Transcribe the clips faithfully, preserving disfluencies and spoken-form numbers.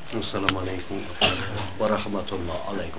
السلام عليكم ورحمة الله عليكم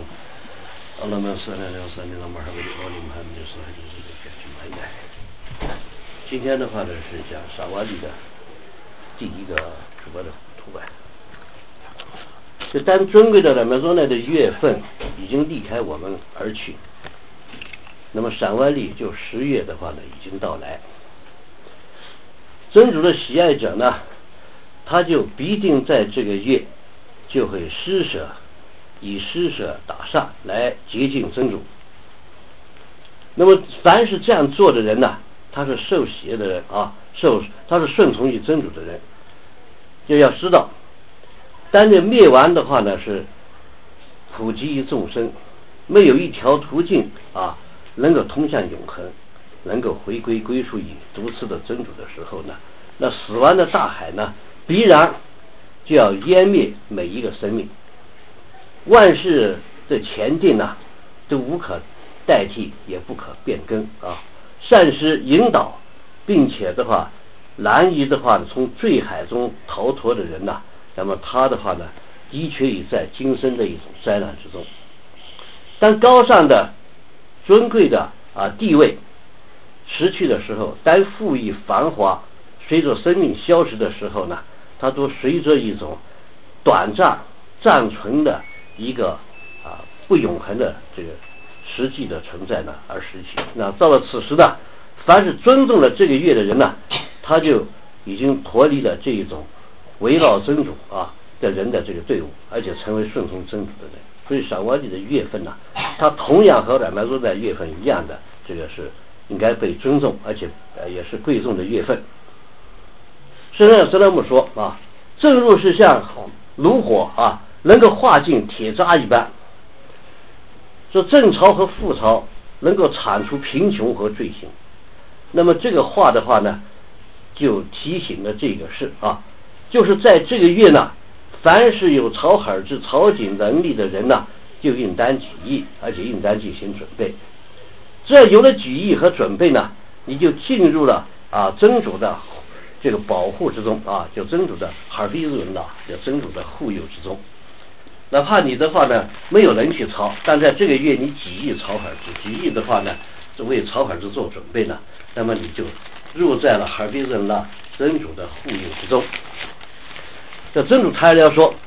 اللهم صل على سيدنا محمد وعلى محمد صحبه وسلم。今天的话呢是讲傻瓜里的第一个主播的图版。就当尊贵的人们说呢的月份已经离开我们而去，那么闪万历就十月的话呢已经到来。真主的喜爱者呢，他就必定在这个月就会施舍，以施舍打煞来接近真主。那么凡是这样做的人呢，他是受喜悦的人啊，受他是顺从于真主的人。就要知道，当这灭亡的话呢，是普及于众生，没有一条途径啊能够通向永恒，能够回归归属于独自的真主的时候呢，那死亡的大海呢，必然就要湮灭每一个生命。万事的前定呢，都无可代替，也不可变更啊。善施引导，并且的话，难以的话从坠海中逃脱的人呢，那么他的话呢，的确已在今生的一种灾难之中。当高尚的、尊贵的啊地位失去的时候，当富裕繁华随着生命消失的时候呢，它都随着一种短暂暂存的一个啊不永恒的这个实际的存在呢而失去。那到了此时呢，凡是尊重了这个月的人呢，他就已经脱离了这一种围绕真主啊的人的这个队伍，而且成为顺从真主的人。所以闪万历的月份呢，它同样和冉班若在月份一样的，这个是应该被尊重，而且呃也是贵重的月份。圣人斯拉姆说啊，正如是像炉火啊能够化尽铁渣一般，说正朝和负朝能够铲除贫穷和罪行。那么这个话的话呢，就提醒了这个事啊，就是在这个月呢，凡是有朝海之朝觐能力的人呢，就应当举义，而且应当进行准备。只要有了举义和准备呢，你就进入了啊真主的这个保护之中啊，就真主的哈尔滨人呐，就真主的护佑之中。哪怕你的话呢，没有人去朝，但在这个月你举义朝海之，举义的话呢，是为朝海之做准备呢，那么你就入在了哈尔滨人呐真主的护佑之中。这真主他要说，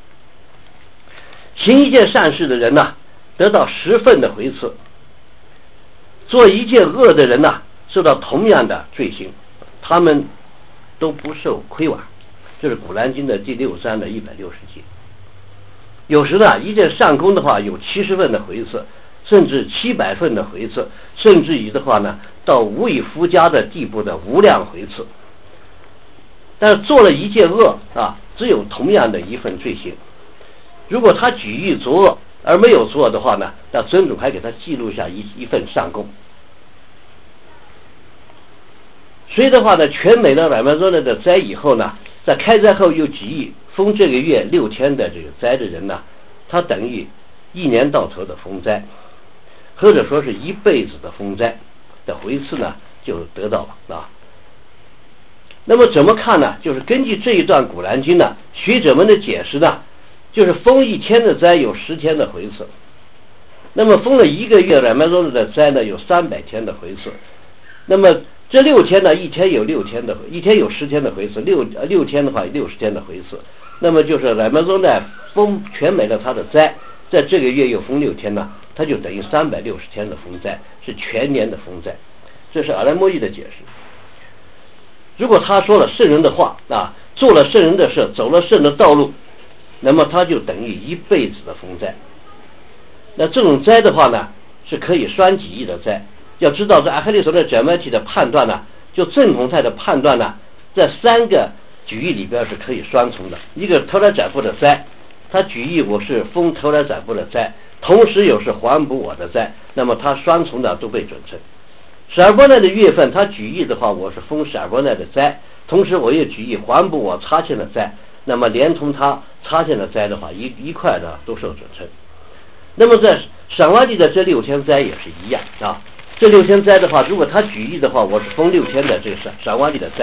行一件善事的人呢，得到十份的回赐；做一件恶的人呢，受到同样的罪行，他们都不受亏枉。这是古兰经的第六章的一百六十节。有时呢，一件善功的话有七十份的回赐，甚至七百份的回赐，甚至于的话呢，到无以复加的地步的无量回赐。但是做了一件恶啊，只有同样的一份罪行。如果他举义作恶而没有作恶的话呢，那真主还给他记录下一一份善功。所以的话呢，全美的冉班若的灾以后呢，在开灾后又举义封这个月六天的这个灾的人呢，他等于一年到头的封灾，或者说是一辈子的封灾的回赐呢，就得到了啊。那么怎么看呢？就是根据这一段古兰经呢，学者们的解释呢，就是封一天的灾有十天的回赐，那么封了一个月冉班若的灾呢，有三百天的回赐。那么这六天呢，一天有六天的，一天有十天的回赐，六呃六天的话有六十天的回赐。那么就是冉班若呢封全美了他的灾，在这个月又封六天呢，它就等于三百六十天的封灾，是全年的封灾。这是阿兰莫伊的解释。如果他说了圣人的话啊，做了圣人的事，走了圣的道路，那么他就等于一辈子的封灾。那这种灾的话呢，是可以双举义的灾。要知道，在阿克利所的整媒体的判断呢，就正统派的判断呢，在三个举义里边是可以双重的。一个投来宰布的灾，他举义我是封投来宰布的灾，同时又是还补我的灾，那么他双重的都被准成。十二波奈的月份，他举义的话，我是封十二波奈的灾，同时我也举义还补我差欠的灾，那么连同他差欠的灾的话，一一块的都受准成。那么在闪万历的这六天灾也是一样啊。这六天灾的话，如果他举义的话，我是封六天的这个闪万历的灾，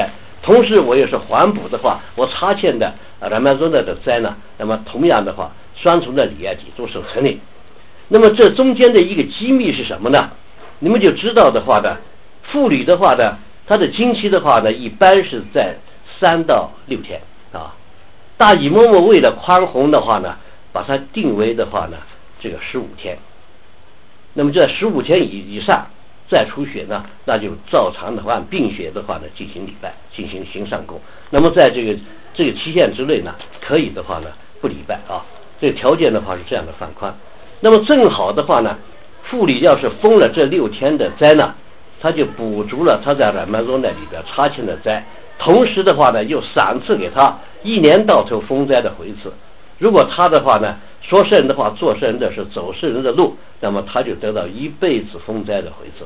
同时我也是还补的话，我差欠的拉曼宗的的灾呢，那么同样的话，双重的里埃体都受成立。那么这中间的一个机密是什么呢？你们就知道的话呢，妇女的话呢，她的经期的话呢，一般是在三到六天啊。大乙嬷嬷为了宽宏的话呢，把它定为的话呢，这个十五天。那么这十五天以以上再出血呢，那就照常的话按病血的话呢进行礼拜，进行行上供。那么在这个这个期限之内呢，可以的话呢不礼拜啊。这个条件的话是这样的放宽。那么正好的话呢，妇女要是封了这六天的灾呢，他就补足了他在拉曼宗那里边差欠的灾，同时的话呢又赏赐给他一年到头封灾的回赐。如果他的话呢说圣人的话做圣人的是走圣人的路，那么他就得到一辈子封灾的回赐。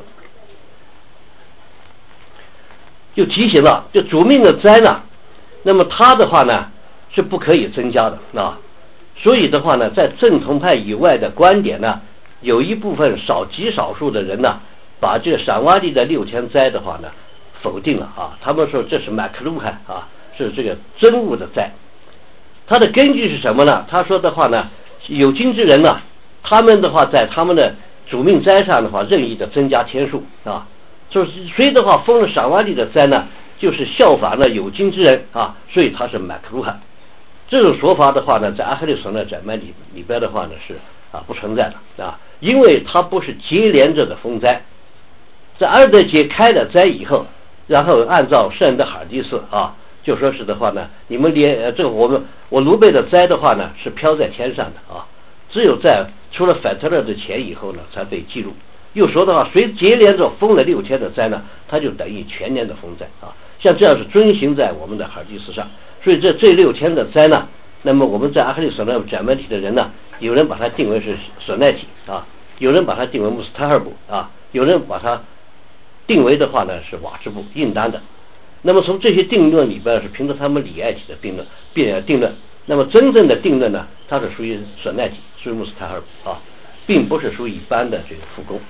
就提醒了，就主命的灾呢，那么他的话呢是不可以增加的啊。所以的话呢，在正统派以外的观点呢，有一部分少极少数的人呢，把这个闪瓦利的六天灾的话呢否定了啊。他们说这是马克鲁汉啊，是这个真物的灾。他的根据是什么呢？他说的话呢，有经之人呢，他们的话在他们的主命灾上的话任意的增加天数啊。就是谁的话封了闪瓦利的灾呢，就是效法呢有经之人啊，所以他是马克鲁汉。这种说法的话呢，在阿赫利索的窄门里里边的话呢是啊不存在的啊，因为它不是接连着的封灾，在阿尔德节开了灾以后，然后按照圣人的哈迪斯啊，就说是的话呢，你们连呃这个我们我卢贝的灾的话呢是飘在天上的啊，只有在除了反特勒的前以后呢才被记录。又说的话，谁接连着封了六天的灾呢，它就等于全年的封灾啊，像这样是遵行在我们的哈迪斯上。所以这这六天的灾呢，那么我们在阿克利索那窄门体的人呢，有人把它定为是索奈体啊，有人把它定为穆斯塔尔布啊，有人把它定为的话呢是瓦支布印单的。那么从这些定论里边是凭着他们里埃体的定论变定论，那么真正的定论呢，它是属于索奈体，属于穆斯塔尔布啊，并不是属于一般的这个复工。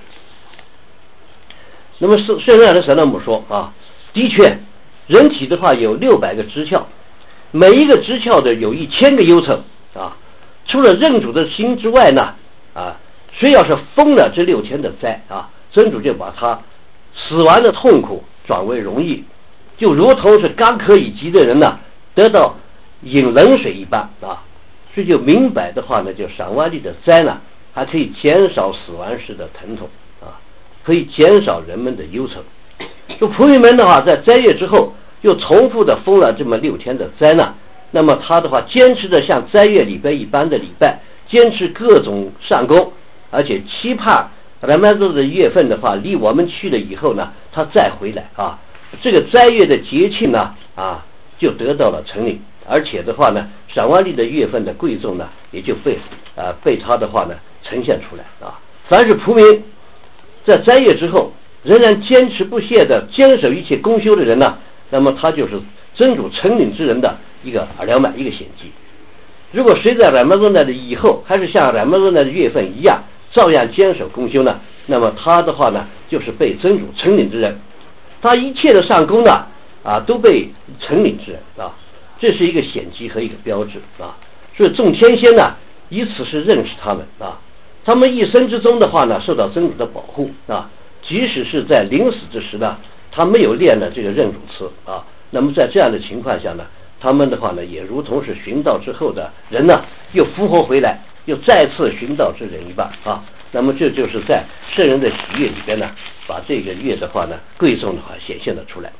那么是圣人的神那么说啊，的确人体的话有六百个支窍，每一个支窍的有一千个忧愁啊，除了认主的心之外呢啊，谁要是封了这六天的灾啊，真主就把他死亡的痛苦转为容易，就如同是刚可以及的人呢得到饮冷水一般啊。所以就明白的话呢，就闪瓦利的灾呢还可以减少死亡时的疼痛啊，可以减少人们的忧愁。就仆人们的话在斋月之后又重复的封了这么六天的灾呢，那么他的话坚持的像斋月礼拜一般的礼拜，坚持各种善功，而且期盼拉曼宗的月份的话离我们去了以后呢，他再回来啊，这个斋月的节庆呢啊就得到了成立，而且的话呢，闪瓦利的月份的贵重呢也就被啊被他的话呢呈现出来啊。凡是仆民在斋月之后仍然坚持不懈的坚守一切公修的人呢，那么他就是真主承领之人的一个耳良满一个显迹。如果谁在拉曼宗的以后还是像拉曼宗的月份一样照样坚守公修呢，那么他的话呢就是被真主承领之人，他一切的上功呢啊都被承领之人啊，这是一个显迹和一个标志啊。所以众天仙呢以此是认识他们啊，他们一生之中的话呢受到真主的保护啊，即使是在临死之时呢，他没有练了这个认主词啊，那么在这样的情况下呢，他们的话呢也如同是寻道之后的人呢又复活回来，又再次寻道之人一般啊。那么这就是在圣人的喜悦里边呢，把这个月的话呢贵重的话显现了出来。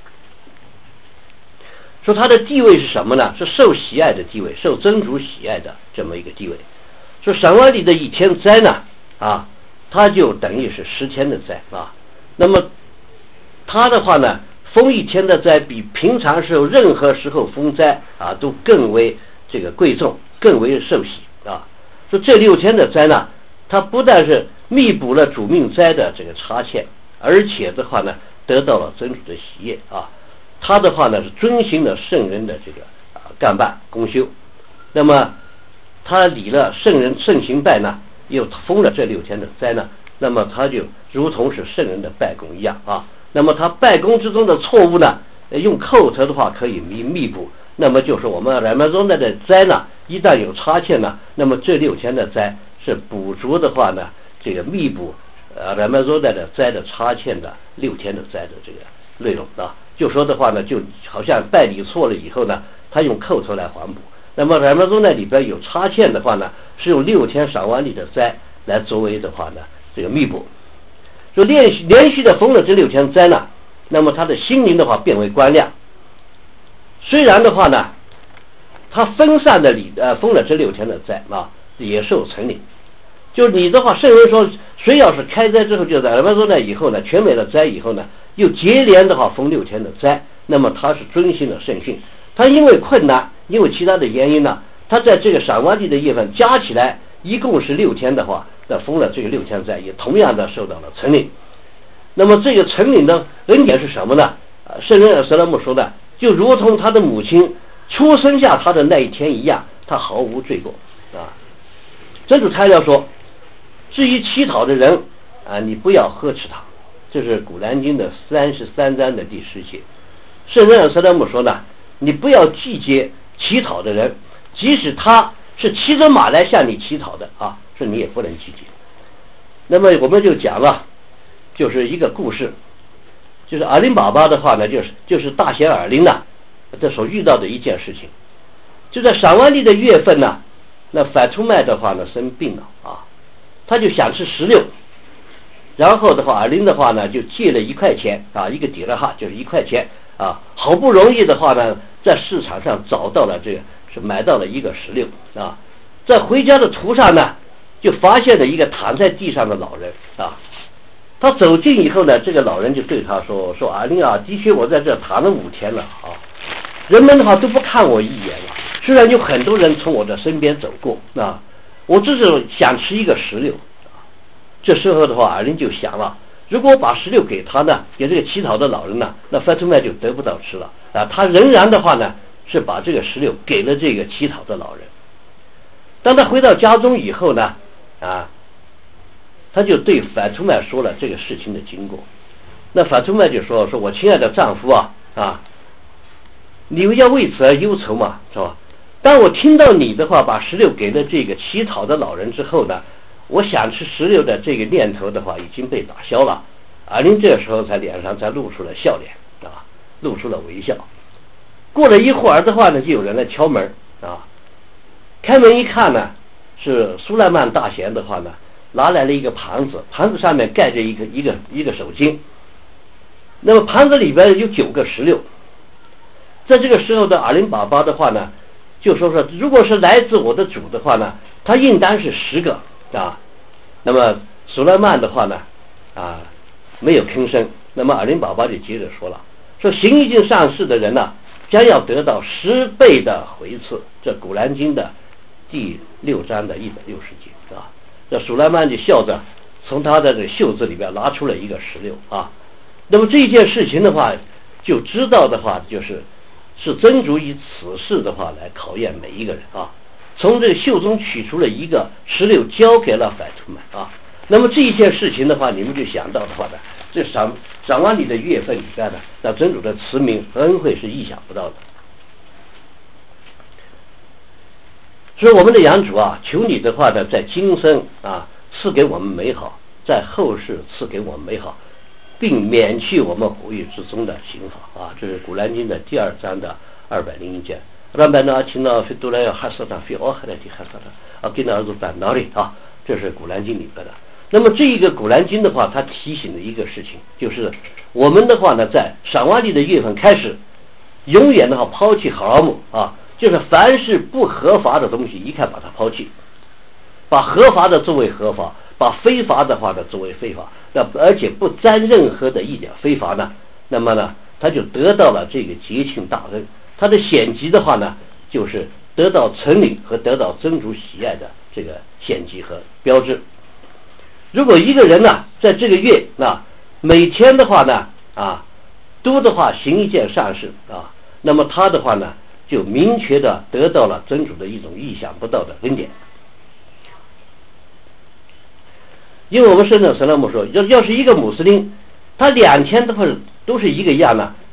说他的地位是什么呢？是受喜爱的地位，受真主喜爱的这么一个地位。说闪瓦利的一天灾呢啊，他就等于是十天的灾啊。那么他的话呢，封一天的灾比平常时候任何时候封灾啊都更为这个贵重，更为受喜啊。说这六天的灾呢，它不但是弥补了主命灾的这个差欠，而且的话呢得到了真主的喜悦啊。他的话呢是遵循了圣人的这个啊干办公修，那么他理了圣人圣行拜呢，又封了这六天的灾呢，那么他就如同是圣人的拜功一样啊。那么他拜功之中的错误呢用口头的话可以弥弥补，那么就是我们人们中的灾呢，一旦有差欠呢，那么这六天的灾是补足的话呢，这个弥补呃人们中的灾的差欠的六天的灾的这个内容啊。就说的话呢，就好像代理错了以后呢，他用口头来还补。那么人们中呢里边有差欠的话呢，是用六天赏完礼的灾来作为的话呢这个弥补。说连续连续的封了这六天灾呢，那么他的心灵的话变为光亮。虽然的话呢，他分散的礼呃封了这六天的灾啊，也受成领。就是你的话，圣人说，谁要是开灾之后，就在人们说呢以后呢，全美的灾以后呢，又接连的话封六天的灾，那么他是遵循了圣训。他因为困难，因为其他的原因呢，他在这个赏完地的月份加起来一共是六天的话，那封了这个六天灾，也同样的受到了成领。那么这个成领的恩典是什么呢？圣人舍勒姆说的，就如同他的母亲出生下他的那一天一样，他毫无罪过啊。真主材料说，至于乞讨的人啊，你不要呵斥他，这是古兰经的三十三章的第十节。圣人舍勒姆说呢，你不要拒绝乞讨的人，即使他是骑着马来向你乞讨的啊，是你也不能拒绝。那么我们就讲了，就是一个故事，就是尔林爸爸的话呢，就是就是大贤尔林呢，这所遇到的一件事情，就在赏完地的月份呢，那反出卖的话呢生病了啊，他就想吃石榴，然后的话尔林的话呢就借了一块钱啊，一个底勒哈就是一块钱啊，好不容易的话呢在市场上找到了这个是买到了一个石榴啊，在回家的途上呢就发现了一个躺在地上的老人啊。他走近以后呢，这个老人就对他说：“说阿林啊，的确我在这躺了五天了啊，人们的话都不看我一眼了。虽然有很多人从我的身边走过啊，我只是想吃一个石榴。这时候的话，阿林就想了，如果我把石榴给他呢，给这个乞讨的老人呢，那范图麦就得不到吃了啊。他仍然的话呢，是把这个石榴给了这个乞讨的老人。当他回到家中以后呢，啊。”他就对反出麦说了这个事情的经过。那反出麦就说：“说我亲爱的丈夫啊啊，你要为此而忧愁嘛，是吧？当我听到你的话，把石榴给了这个乞讨的老人之后呢，我想吃石榴的这个念头的话已经被打消了。”阿林这时候才脸上才露出了笑脸啊，露出了微笑。过了一会儿的话呢，就有人来敲门啊。开门一看呢，是苏莱曼大贤的话呢。拿来了一个盘子，盘子上面盖着一个一个一个手巾，那么盘子里边有九个石榴。在这个时候的阿林爸爸的话呢，就说说，如果是来自我的主的话呢，他应当是十个啊。那么苏莱曼的话呢，啊没有吭声。那么阿林爸爸就接着说了，说行一件善事的人呢，将要得到十倍的回赐。这古兰经的第六章的一百六十节啊。这苏莱曼就笑着从他的这袖子里边拿出了一个石榴啊。那么这件事情的话，就知道的话，就是是真主以此事的话来考验每一个人啊。从这个袖中取出了一个石榴，交给了反图曼啊。那么这一件事情的话，你们就想到的话呢，这赏赏完礼的月份里边呢，那真主的慈悯和恩惠是意想不到的。所以我们的养主啊，求你的话呢，在今生啊赐给我们美好，在后世赐给我们美好，并免去我们火狱之中的刑罚啊！这是古兰经的第二章的二百零一节。让白呢听到非都来要哈萨达非奥海来的哈萨达啊，给那儿子板脑里啊，这是古兰经里边的。那么这一个古兰经的话，它提醒的一个事情，就是我们的话呢，在赏完礼的月份开始，永远的话抛弃哈拉姆啊。就是凡是不合法的东西，一概把它抛弃，把合法的作为合法，把非法的话呢作为非法，那而且不沾任何的一点非法呢，那么呢，他就得到了这个节庆大恩。他的显级的话呢，就是得到成领和得到真主喜爱的这个显级和标志。如果一个人呢，在这个月啊，每天的话呢啊，都的话行一件善事啊，那么他的话呢，就明确的得到了真主的一种意想不到的恩典。因为我们圣人舍勒姆说，要要是一个穆斯林，他两天的话都是一个样呢，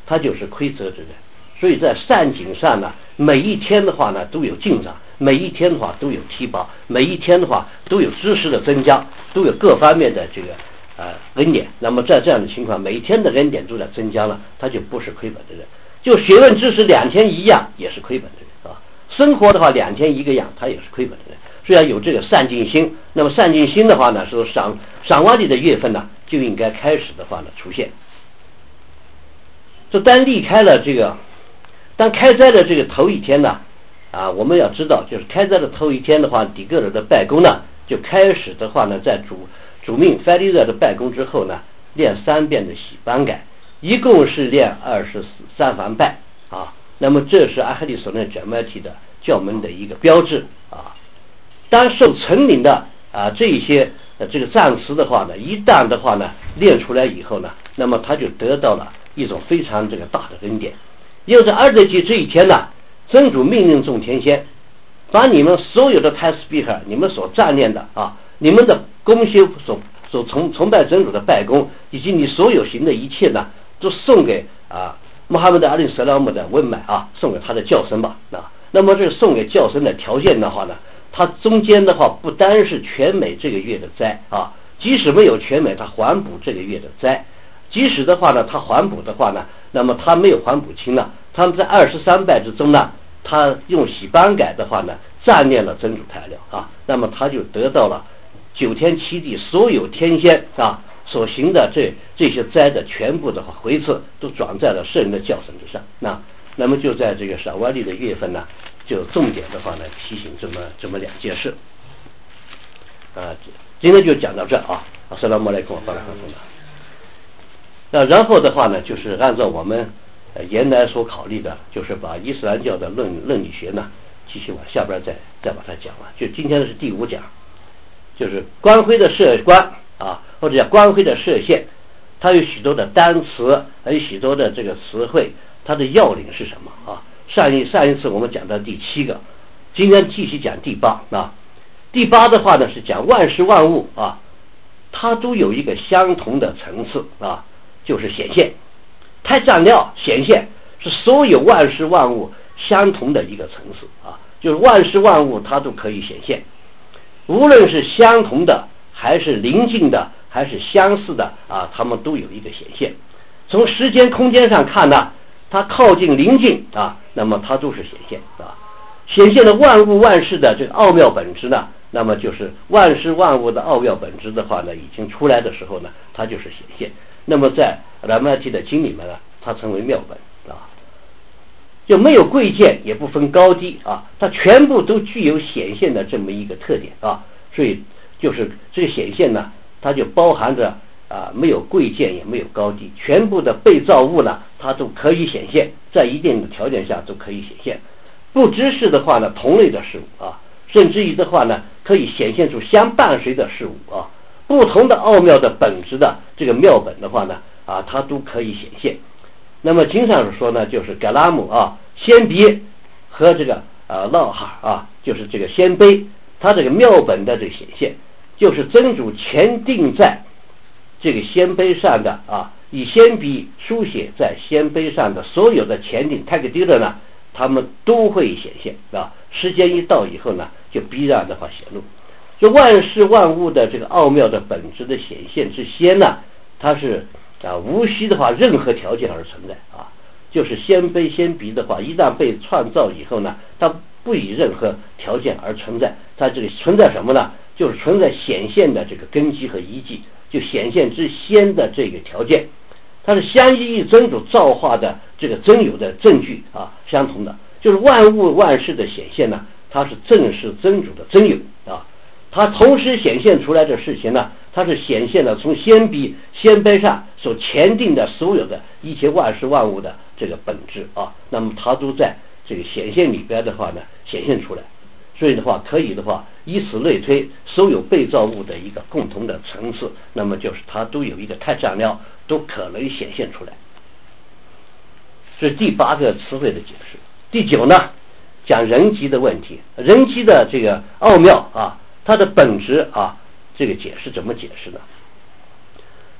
他就是亏责之人。所以在善景上呢，每一天的话呢都有进展，每一天的话都有提拔，每一天的话都有知识的增加，都有各方面的这个呃恩典。那么在这样的情况，每一天的恩典都在增加了，他就不是亏本的人。就学问知识两天一样，也是亏本的人啊。生活的话两天一个样，他也是亏本的人。虽然有这个善尽心，那么善尽心的话呢，是赏赏瓦里的月份呢就应该开始的话呢出现。这当离开了这个。当开斋的这个头一天呢，啊，我们要知道，就是开斋的头一天的话，底格尔的拜功呢，就开始的话呢，在主主命法利热的拜功之后呢，练三遍的喜班改，一共是练二十三番拜啊。那么这是阿哈利所念卷麦体的教门的一个标志啊。当受成领的啊这一些呃这个赞词的话呢，一旦的话呢练出来以后呢，那么他就得到了一种非常这个大的恩典。又在二德节这一天呢，真主命令众天仙，把你们所有的泰斯比哈，你们所赞念的啊，你们的功修所所崇崇拜真主的拜功，以及你所有行的一切呢，都送给啊穆罕默德阿里斯拉姆的温买啊，送给他的教僧吧啊。那么这送给教僧的条件的话呢，他中间的话不单是全美这个月的灾啊，即使没有全美，他还补这个月的灾。即使的话呢，他还补的话呢，那么他没有还补清呢，他们在二十三拜之中呢，他用喜班改的话呢，赞念了真主太了啊，那么他就得到了九天七地所有天仙啊所行的这这些灾的全部的话回赐都转在了圣人的教绳之上。那那么就在这个赏瓦利的月份呢，就重点的话呢提醒这么这么两件事啊。今天就讲到这啊，阿斯拉姆来跟我发了很多。那然后的话呢，就是按照我们呃原来所考虑的，就是把伊斯兰教的论论理学呢，继续往下边再再把它讲完。就今天的是第五讲，就是光辉的射光啊，或者叫光辉的射线，它有许多的单词，还有许多的这个词汇，它的要领是什么啊？上一上一次我们讲到第七个，今天继续讲第八啊。第八的话呢是讲万事万物啊，它都有一个相同的层次啊。就是显现，太占料显现是所有万事万物相同的一个层次啊，就是万事万物它都可以显现，无论是相同的还是邻近的还是相似的啊，它们都有一个显现。从时间空间上看呢，它靠近邻近啊，那么它都是显现啊。显现的万物万事的这个奥妙本质呢，那么就是万事万物的奥妙本质的话呢，已经出来的时候呢，它就是显现。那么在拉玛提的经里面呢，它称为妙本啊，就没有贵贱，也不分高低啊，它全部都具有显现的这么一个特点啊，所以就是这个显现呢，它就包含着啊没有贵贱也没有高低，全部的被造物呢，它都可以显现，在一定的条件下都可以显现。不只是的话呢，同类的事物啊，甚至于的话呢，可以显现出相伴随的事物啊。不同的奥妙的本质的这个妙本的话呢，啊，它都可以显现。那么经常说呢，就是嘎拉姆啊，鲜鼻和这个啊烙哈啊，就是这个鲜卑，它这个妙本的这个显现，就是真主前定在这个鲜卑上的啊，以鲜笔书写在鲜卑上的所有的前定泰克迪勒呢，他们都会显现啊。时间一到以后呢，就必然的话显露。就万事万物的这个奥妙的本质的显现之先呢，它是啊无需的话任何条件而存在啊，就是鲜卑鲜鼻的话，一旦被创造以后呢，它不以任何条件而存在，它这个存在什么呢？就是存在显现的这个根基和依据，就显现之先的这个条件，它是相依于真主造化的这个真有的证据啊相同的，就是万物万事的显现呢，它是正是真主的真有啊。它同时显现出来的事情呢，它是显现了从鲜卑鲜卑上所前定的所有的一切万事万物的这个本质啊，那么它都在这个显现里边的话呢显现出来，所以的话可以的话以此类推，所有被造物的一个共同的层次，那么就是它都有一个太占料，都可能显现出来。是第八个词汇的解释。第九呢，讲人机的问题，人机的这个奥妙啊。它的本质啊，这个解释怎么解释呢？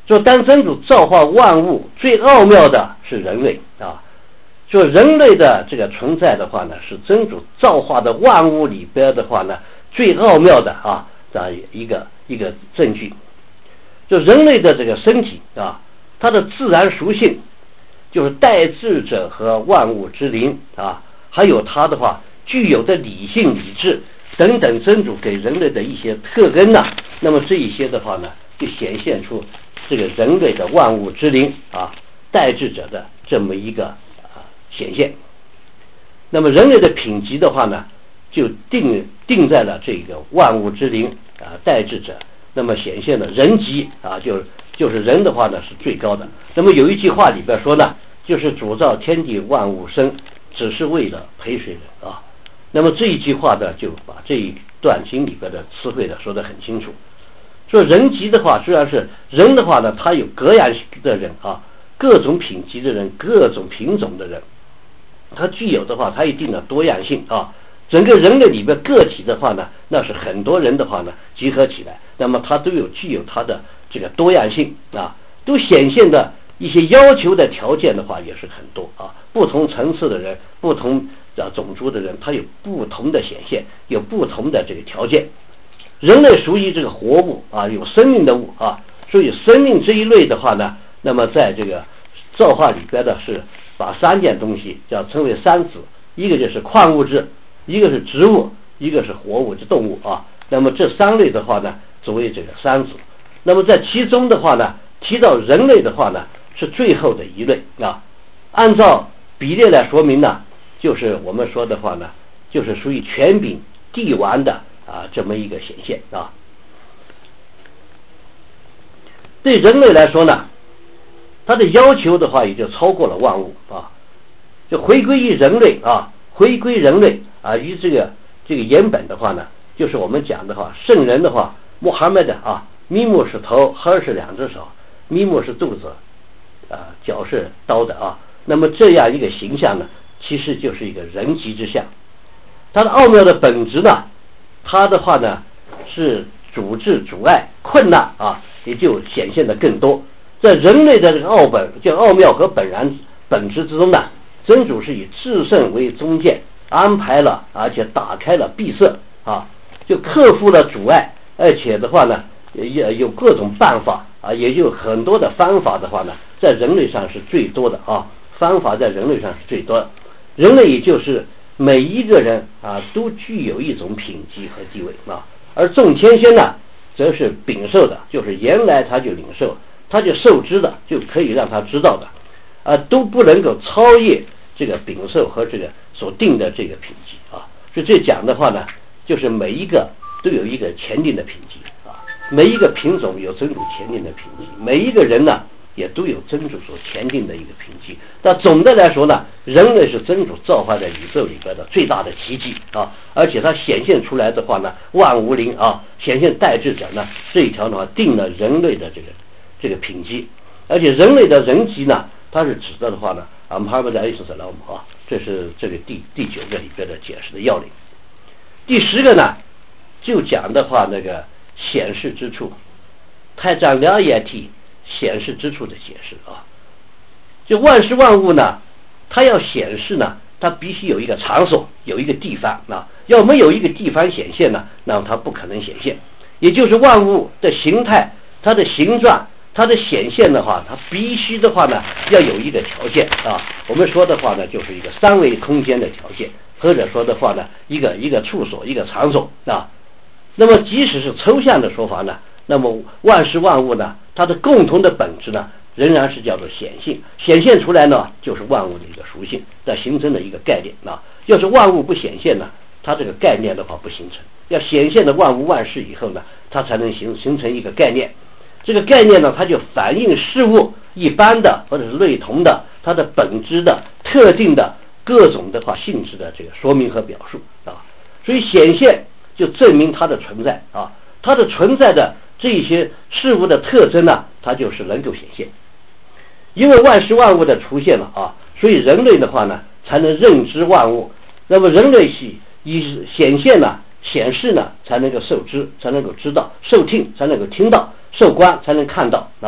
说当真主造化万物最奥妙的是人类啊，说人类的这个存在的话呢，是真主造化的万物里边的话呢最奥妙的啊这样一个一个证据。就人类的这个身体啊，它的自然属性就是代志者和万物之灵啊，还有它的话具有的理性、理智等等真主给人类的一些特征呢，那么这一些的话呢，就显现出这个人类的万物之灵啊，代志者的这么一个啊显现。那么人类的品级的话呢，就定定在了这个万物之灵啊，代志者。那么显现的人级啊，就就是人的话呢是最高的。那么有一句话里边说呢，就是主造天地万物生，只是为了陪谁人啊。那么这一句话呢，就把这一段经里边的词汇呢说得很清楚。说人级的话，虽然是人的话呢，他有各样的人啊，各种品级的人，各种品种的人，它具有的话，它一定的多样性啊。整个人类里边个体的话呢，那是很多人的话呢集合起来，那么它都有具有它的这个多样性啊，都显现的一些要求的条件的话也是很多啊，不同层次的人，不同的种族的人，他有不同的显现，有不同的这个条件。人类属于这个活物啊，有生命的物啊，所以生命这一类的话呢，那么在这个造化里边的是把三件东西叫称为三子，一个就是矿物质，一个是植物，一个是活物，是动物啊。那么这三类的话呢，作为这个三子。那么在其中的话呢，提到人类的话呢，是最后的一类啊。按照比例来说明呢，就是我们说的话呢，就是属于权柄帝王的啊这么一个显现啊。对人类来说呢，它的要求的话也就超过了万物啊，就回归于人类啊，回归人类啊，与这个这个原本的话呢，就是我们讲的话，圣人的话，穆罕默德啊，咪木是头，哈是两只手，咪木是肚子，啊，脚是刀的啊。那么这样一个形象呢，其实就是一个人级之相。它的奥妙的本质呢，它的话呢是阻滞、阻碍、困难啊，也就显现的更多。在人类的这个奥本，就奥妙和本然本质之中呢，真主是以至圣为中介，安排了而且打开了闭塞啊，就克服了阻碍，而且的话呢，也有各种办法啊，也有很多的方法的话呢，在人类上是最多的啊，方法在人类上是最多的。人类也就是每一个人啊，都具有一种品级和地位啊，而众天仙呢，则是禀受的，就是原来他就领受，他就受知的，就可以让他知道的，啊，都不能够超越这个禀受和这个所定的这个品级啊。所以这讲的话呢，就是每一个都有一个前定的品级啊，每一个品种有真主前定的品级，每一个人呢也都有真主所前定的一个品级。但总的来说呢，人类是真主造化在宇宙里边的最大的奇迹啊，而且它显现出来的话呢，万无灵啊，显现代志者呢，这一条的话定了人类的这个这个品级，而且人类的人级呢，它是指的的话呢，啊，穆罕默德伊斯兰姆啊，这是这个第第九个里边的解释的要领。第十个呢，就讲的话那个显示之处，太占了也体显示之处的解释啊。就万事万物呢，它要显示呢，它必须有一个场所，有一个地方啊。要没有一个地方显现呢，那么它不可能显现。也就是万物的形态，它的形状，它的显现的话，它必须的话呢，要有一个条件啊。我们说的话呢，就是一个三维空间的条件，或者说的话呢，一个一个处所，一个场所啊。那么即使是抽象的说法呢，那么万事万物呢，它的共同的本质呢，仍然是叫做显性，显现出来呢，就是万物的一个属性，在形成的一个概念啊。要是万物不显现呢，它这个概念的话不形成。要显现的万物万事以后呢，它才能形形成一个概念。这个概念呢，它就反映事物一般的或者是类同的，它的本质的特定的各种的话性质的这个说明和表述啊。所以显现就证明它的存在啊，它的存在的这些事物的特征呢，它就是能够显现。因为万事万物的出现了啊，所以人类的话呢，才能认知万物。那么人类是以显现呢，显示呢，才能够受知，才能够知道；受听才能够听到；受观才能看到啊。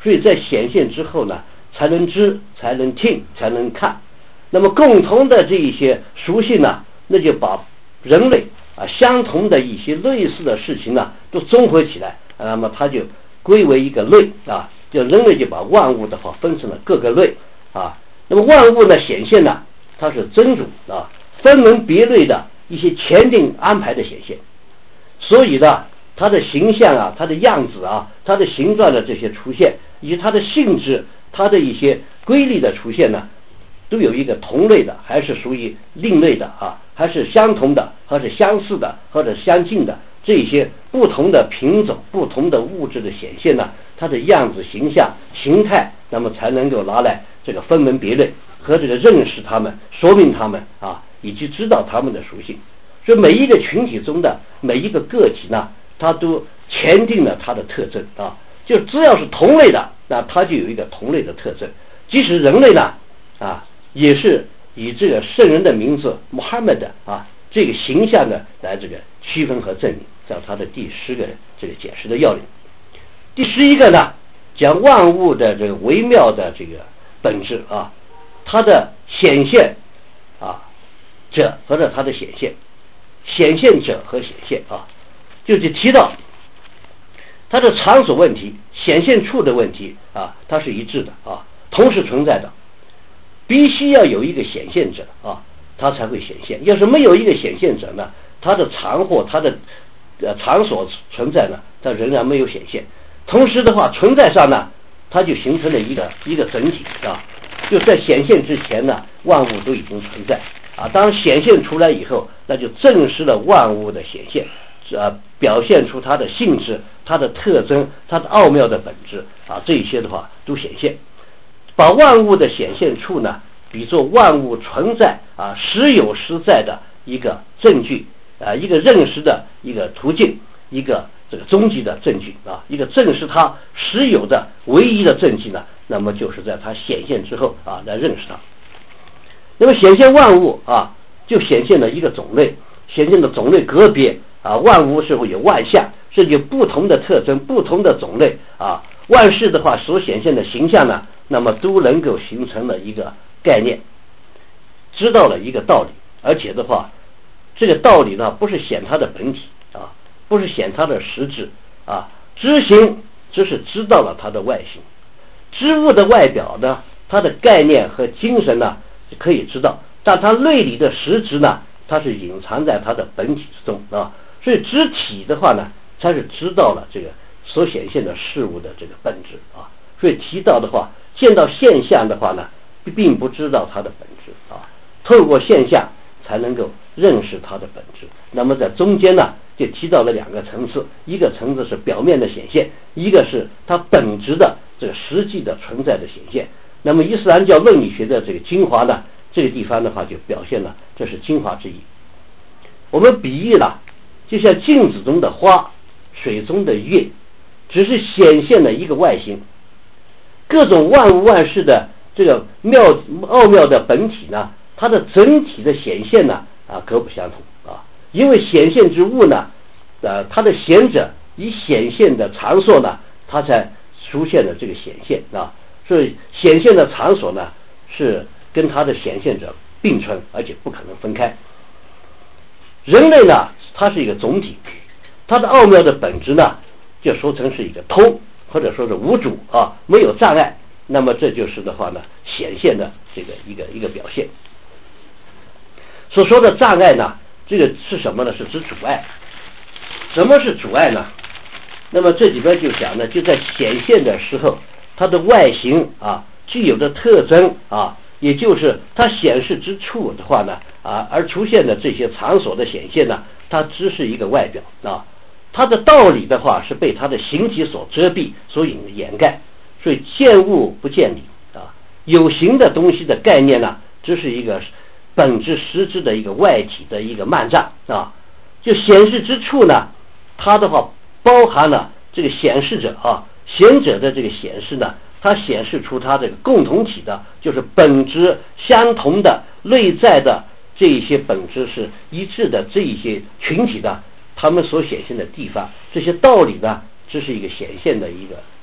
所以在显现之后呢，才能知，才能听，才能看。那么共同的这一些属性呢，那就把人类啊相同的一些类似的事情呢都综合起来，那么它就归为一个类啊，就人类就把万物的话分成了各个类啊。那么万物呢显现呢，它是真主啊分门别类的一些前定安排的显现，所以呢它的形象啊，它的样子啊，它的形状的这些出现，以及它的性质，它的一些规律的出现呢，都有一个同类的，还是属于另类的啊，还是相同的，还是相似的，或者相近的，这些不同的品种、不同的物质的显现呢，它的样子、形象、形态，那么才能够拿来这个分门别类和这个认识它们、说明它们啊，以及知道它们的属性。所以每一个群体中的每一个个体呢，它都前定了它的特征啊，就只要是同类的，那它就有一个同类的特征。即使人类呢啊，也是以这个圣人的名字 Muhammad 啊这个形象呢来这个区分和证明，这它的第十个这个解释的要领。第十一个呢，讲万物的这个微妙的这个本质啊，它的显现啊者或者它的显现，显现者和显现啊，就是提到它的场所问题、显现处的问题啊，它是一致的啊，同时存在的。必须要有一个显现者啊，它才会显现。要是没有一个显现者呢，它的场或它的呃场所存在呢，它仍然没有显现。同时的话，存在上呢，它就形成了一个一个整体啊。就在显现之前呢，万物都已经存在啊。当显现出来以后，那就证实了万物的显现，啊，表现出它的性质、它的特征、它的奥妙的本质啊，这一些的话都显现。把万物的显现处呢，比作万物存在啊实有实在的一个证据啊，一个认识的一个途径，一个这个终极的证据啊，一个证实它实有的唯一的证据呢，那么就是在它显现之后啊来认识它。那么显现万物啊，就显现了一个种类，显现的种类个别啊，万物是会有万象，是有不同的特征、不同的种类啊。万事的话所显现的形象呢，那么都能够形成了一个概念，知道了一个道理，而且的话，这个道理呢不是显它的本体啊，不是显它的实质啊，知行只是知道了它的外形，知物的外表呢，它的概念和精神呢可以知道，但它内里的实质呢，它是隐藏在它的本体之中啊，所以知体的话呢，才是知道了这个所显现的事物的这个本质啊。所以提到的话，见到现象的话呢，并不知道它的本质啊，透过现象才能够认识它的本质。那么在中间呢，就提到了两个层次，一个层次是表面的显现，一个是它本质的这个实际的存在的显现。那么伊斯兰教论理学的这个精华呢，这个地方的话就表现了这是精华之一。我们比喻了，就像镜子中的花，水中的月，只是显现了一个外形。各种万物万事的这个妙奥妙的本体呢，它的整体的显现呢啊各不相同啊，因为显现之物呢，呃，它的显者以显现的场所呢，它才出现了这个显现啊，所以显现的场所呢是跟它的显现者并存，而且不可能分开。人类呢，它是一个总体，它的奥妙的本质呢，就说成是一个通，或者说是无主啊，没有障碍。那么这就是的话呢，显现的这个一个一个表现。所说的障碍呢，这个是什么呢？是指阻碍。什么是阻碍呢？那么这里边就讲呢，就在显现的时候，它的外形啊，具有的特征啊，也就是它显示之处的话呢啊，而出现的这些场所的显现呢，它只是一个外表啊。它的道理的话是被它的形体所遮蔽、所掩盖，所以见物不见理啊。有形的东西的概念呢，这是一个本质实质的一个外体的一个漫障啊。就显示之处呢，它的话包含了这个显示者啊，显者的这个显示呢，它显示出它这个共同体的，就是本质相同的内在的这一些本质是一致的这一些群体的。他们所显现的地方，这些道理呢，这是一个显现的一个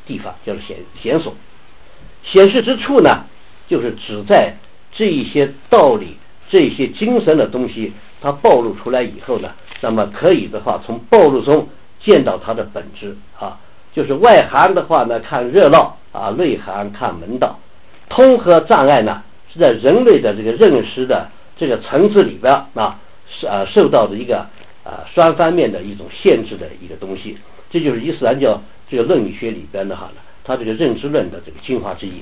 地方，叫做显显所。显示之处呢，就是指在这一些道理、这一些精神的东西，它暴露出来以后呢，那么可以的话，从暴露中见到它的本质啊，就是外涵的话呢，看热闹啊，内涵看门道。通和障碍呢，是在人类的这个认识的这个层次里边啊，是啊受到的一个啊双方面的一种限制的一个东西。这就是伊斯兰教这个论理学里边的话呢，它这个认知论的这个精华之一。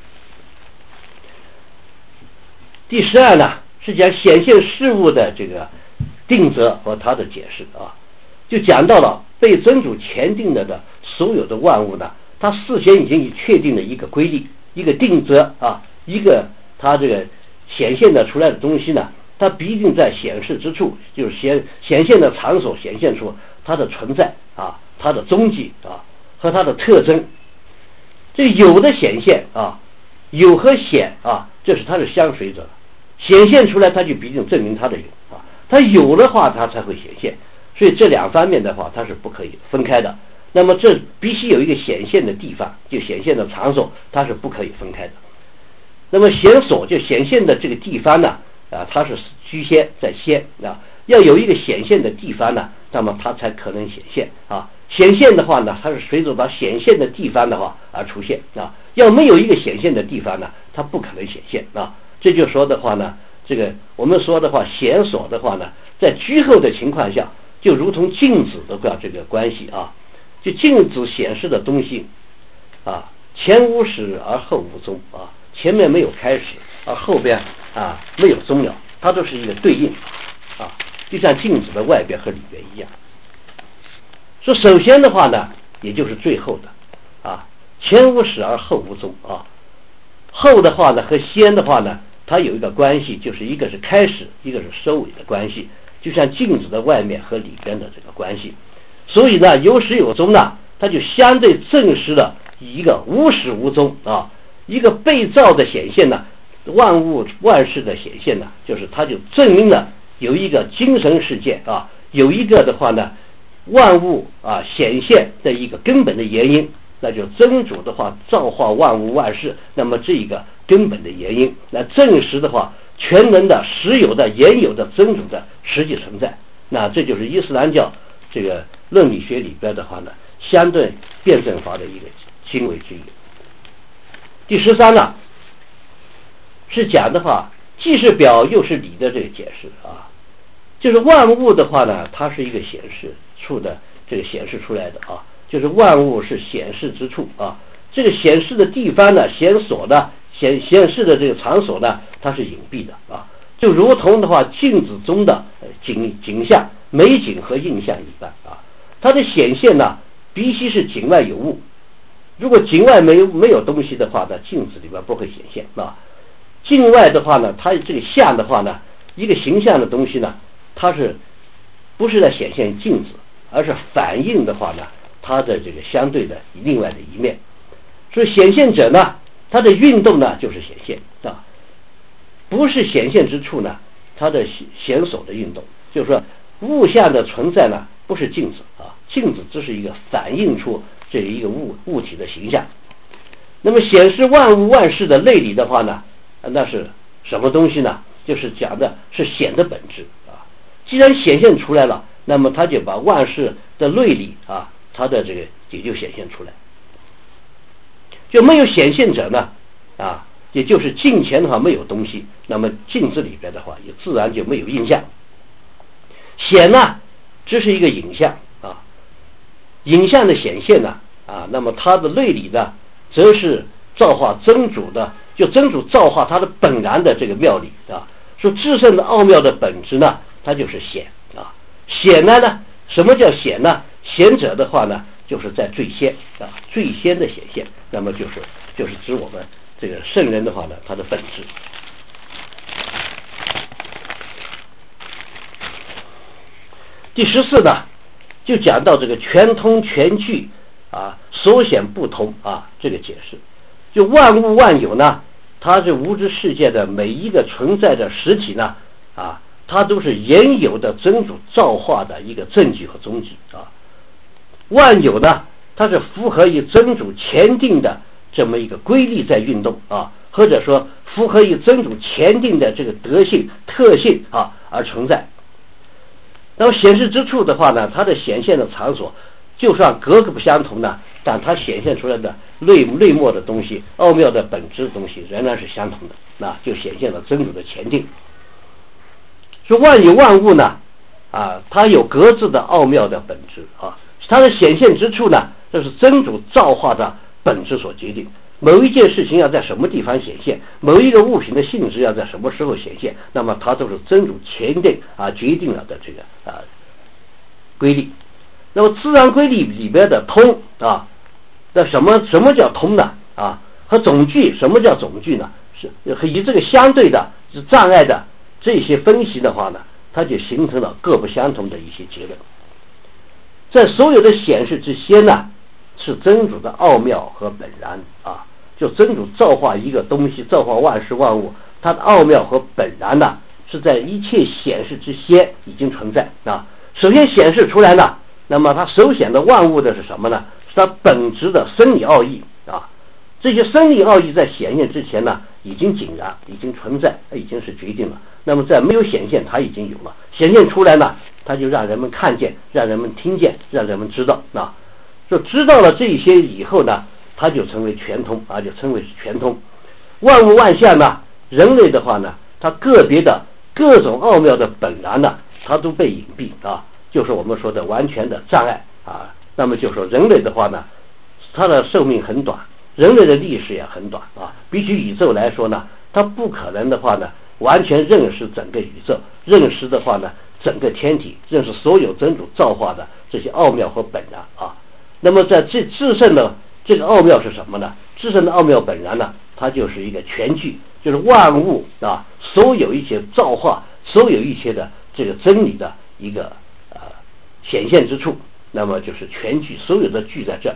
第十二呢，是讲显现事物的这个定则和它的解释啊，就讲到了被真主前定了的所有的万物呢，它事先已经确定了一个规律，一个定则啊，一个它这个显现的出来的东西呢，它必定在显示之处，就是显显现的场所显现出它的存在啊，它的踪迹啊和它的特征。这有的显现啊，有和显啊，这是它是相随着的。显现出来，它就必定证明它的有啊，它有的话，它才会显现，所以这两方面的话，它是不可以分开的。那么这必须有一个显现的地方，就显现的场所，它是不可以分开的。那么显所就显现的这个地方呢，啊，它是居先在先啊，要有一个显现的地方呢，那么它才可能显现啊。显现的话呢，它是随着它显现的地方的话而出现啊，要没有一个显现的地方呢，它不可能显现啊。这就说的话呢，这个我们说的话，显所的话呢，在居后的情况下，就如同镜子的话这个关系啊，就镜子显示的东西啊，前无始而后无终啊，前面没有开始，而后边啊没有终了，它都是一个对应啊，就像镜子的外边和里边一样。说首先的话呢，也就是最后的啊，前无始而后无终啊，后的话呢和先的话呢，它有一个关系，就是一个是开始，一个是收尾的关系，就像镜子的外面和里边的这个关系。所以呢，有始有终呢，它就相对证实了一个无始无终啊，一个被造的显现呢，万物万事的显现呢，就是它就证明了有一个精神世界啊，有一个的话呢，万物啊显现的一个根本的原因，那就真主的话造化万物万事，那么这一个根本的原因，来证实的话全能的实有的原有的真主的实际存在。那这就是伊斯兰教这个论理学里边的话呢，相对辩证法的一个行为之一。第十三呢，是讲的话既是表又是理的这个解释啊，就是万物的话呢，它是一个显示处的这个显示出来的啊，就是万物是显示之处啊，这个显示的地方呢，显所呢，显显示的这个场所呢，它是隐蔽的啊，就如同的话镜子中的景景象、美景和印象一般啊，它的显现呢，必须是境外有物，如果境外没有没有东西的话，在镜子里边不会显现啊。境外的话呢，它这个像的话呢，一个形象的东西呢，它是不是在显现镜子，而是反映的话呢，它的这个相对的另外的一面。所以显现者呢，它的运动呢就是显现啊，不是显现之处呢，它的显所的运动，就是说物象的存在呢，不是镜子啊，镜子只是一个反映出这一个物物体的形象。那么显示万物万事的内理的话呢，那是什么东西呢？就是讲的是显的本质啊。既然显现出来了，那么他就把万事的内理啊，它的这个也就显现出来。就没有显现者呢啊，也就是镜前的话没有东西，那么镜子里边的话也自然就没有印象。显呢，这是一个影像啊，影像的显现呢啊，那么它的内理呢，则是造化真主的，就真主造化它的本然的这个妙理啊，说至圣的奥妙的本质呢，它就是显啊。显呢呢，什么叫显呢？显者的话呢，就是在最先啊，最先的显现，那么就是就是指我们这个圣人的话呢，它的本质。第十四呢，就讲到这个全通全具啊，所显不同啊，这个解释。就万物万有呢，它是无知世界的每一个存在的实体呢啊，它都是原有的真主造化的一个证据和踪迹啊。万有呢， 它是符合于真主前定的这么一个规律在运动啊，或者说符合于真主前定的这个德性特性啊而存在。那么显示之处的话呢，它的显现的场所就算格格不相同呢，但它显现出来的内内幕的东西、奥妙的本质的东西仍然是相同的，那就显现了真主的前定。说万有万物呢，啊，它有各自的奥妙的本质啊，它的显现之处呢，这是真主造化的本质所决定。某一件事情要在什么地方显现，某一个物品的性质要在什么时候显现，那么它都是真主前定啊决定了的这个啊规律。那么自然规律里边的通啊，那什么什么叫通呢？啊，和总句什么叫总句呢？是以这个相对的障碍的这些分析的话呢，它就形成了各不相同的一些结论。在所有的显示之先呢，是真主的奥妙和本然啊，就真主造化一个东西，造化万事万物，它的奥妙和本然呢，是在一切显示之先已经存在啊。首先显示出来呢，那么它首显的万物的是什么呢？是它本质的生理奥义啊。这些生理奥义在显现之前呢，已经井然，已经存在，已经是决定了。那么在没有显现，它已经有了。显现出来呢，它就让人们看见，让人们听见，让人们知道啊。就知道了这些以后呢，它就成为全通啊，就称为是全通。万物万象呢，人类的话呢，它个别的各种奥妙的本然呢，它都被隐蔽啊，就是我们说的完全的障碍啊。那么就说人类的话呢，它的寿命很短，人类的历史也很短啊。比起宇宙来说呢，它不可能的话呢，完全认识整个宇宙，认识的话呢，整个天体，认识所有真主造化的这些奥妙和本然啊。那么在这至圣的这个奥妙是什么呢？至圣的奥妙本然呢，它就是一个全具，就是万物啊，所有一切造化，所有一切的这个真理的一个呃显现之处。那么就是全具，所有的具在这，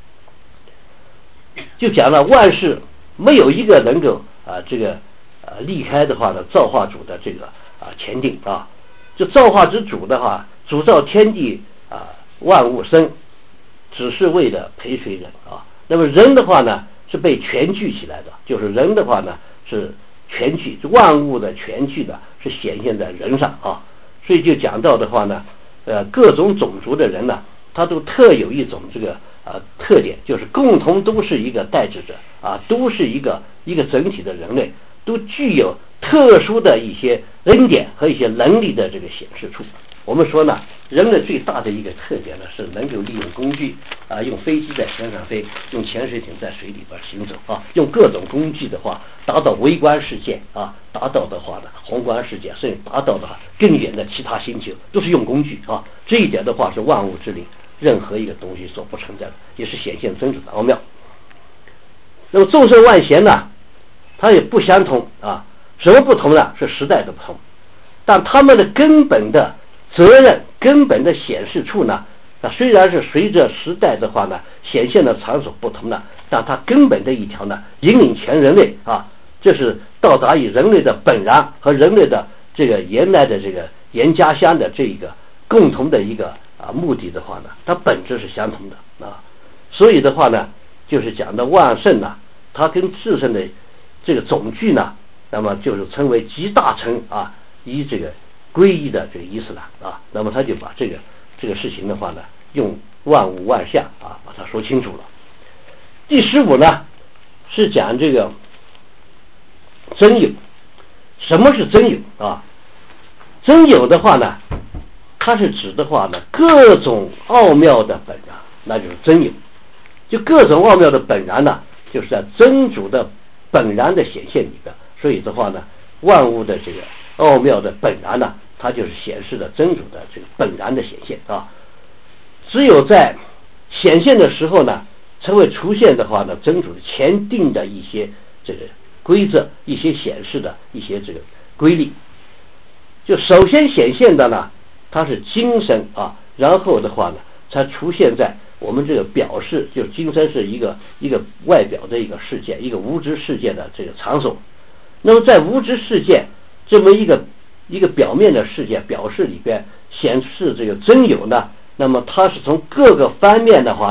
就讲了万事没有一个能够啊这个呃离开的话呢，造化主的这个啊前定啊，就造化之主的话，主造天地啊万物生，只是为了陪随人啊。那么人的话呢，是被全聚起来的，就是人的话呢是全聚，万物的全聚的是显现在人上啊。所以就讲到的话呢，呃，各种种族的人呢，他都特有一种这个啊、呃、特点，就是共同都是一个代指者啊，都是一个一个整体的人类，都具有特殊的一些恩典和一些能力的这个显示处。我们说呢，人类最大的一个特点呢，是能够利用工具啊，用飞机在天上飞，用潜水艇在水里边行走啊，用各种工具的话，达到微观世界啊，达到的话呢，宏观世界，甚至达到的更远的其他星球，都是用工具啊。这一点的话是万物之灵任何一个东西所不存在的，也是显现真主的奥妙。那么众圣万贤呢，它也不相同啊，什么不同呢？是时代的不同，但他们的根本的责任、根本的显示处呢，那虽然是随着时代的话呢，显现的场所不同呢，但它根本的一条呢，引领全人类啊，这是到达于人类的本然和人类的这个原来的这个原家乡的这一个共同的一个啊目的的话呢，它本质是相同的啊。所以的话呢，就是讲的万圣呢，它跟至圣的这个总句呢，那么就是称为集大成啊，以这个皈依的这个意思了啊。那么他就把这个这个事情的话呢，用万物万象啊把它说清楚了。第十五呢是讲这个真有。什么是真有啊？真有的话呢，它是指的话呢，各种奥妙的本然，那就是真有。就各种奥妙的本然呢，就是在真主的本然的显现里边。所以的话呢，万物的这个奥妙的本然呢，它就是显示了真主的这个本然的显现啊。只有在显现的时候呢，才会出现的话呢，真主前定的一些这个规则，一些显示的一些这个规律。就首先显现的呢，它是精神啊，然后的话呢，才出现在我们这个表示，就是精神是一个一个外表的一个世界，一个无知世界的这个场所。那么在无知世界这么一个一个表面的世界表示里边显示这个真有呢，那么它是从各个方面的话呢，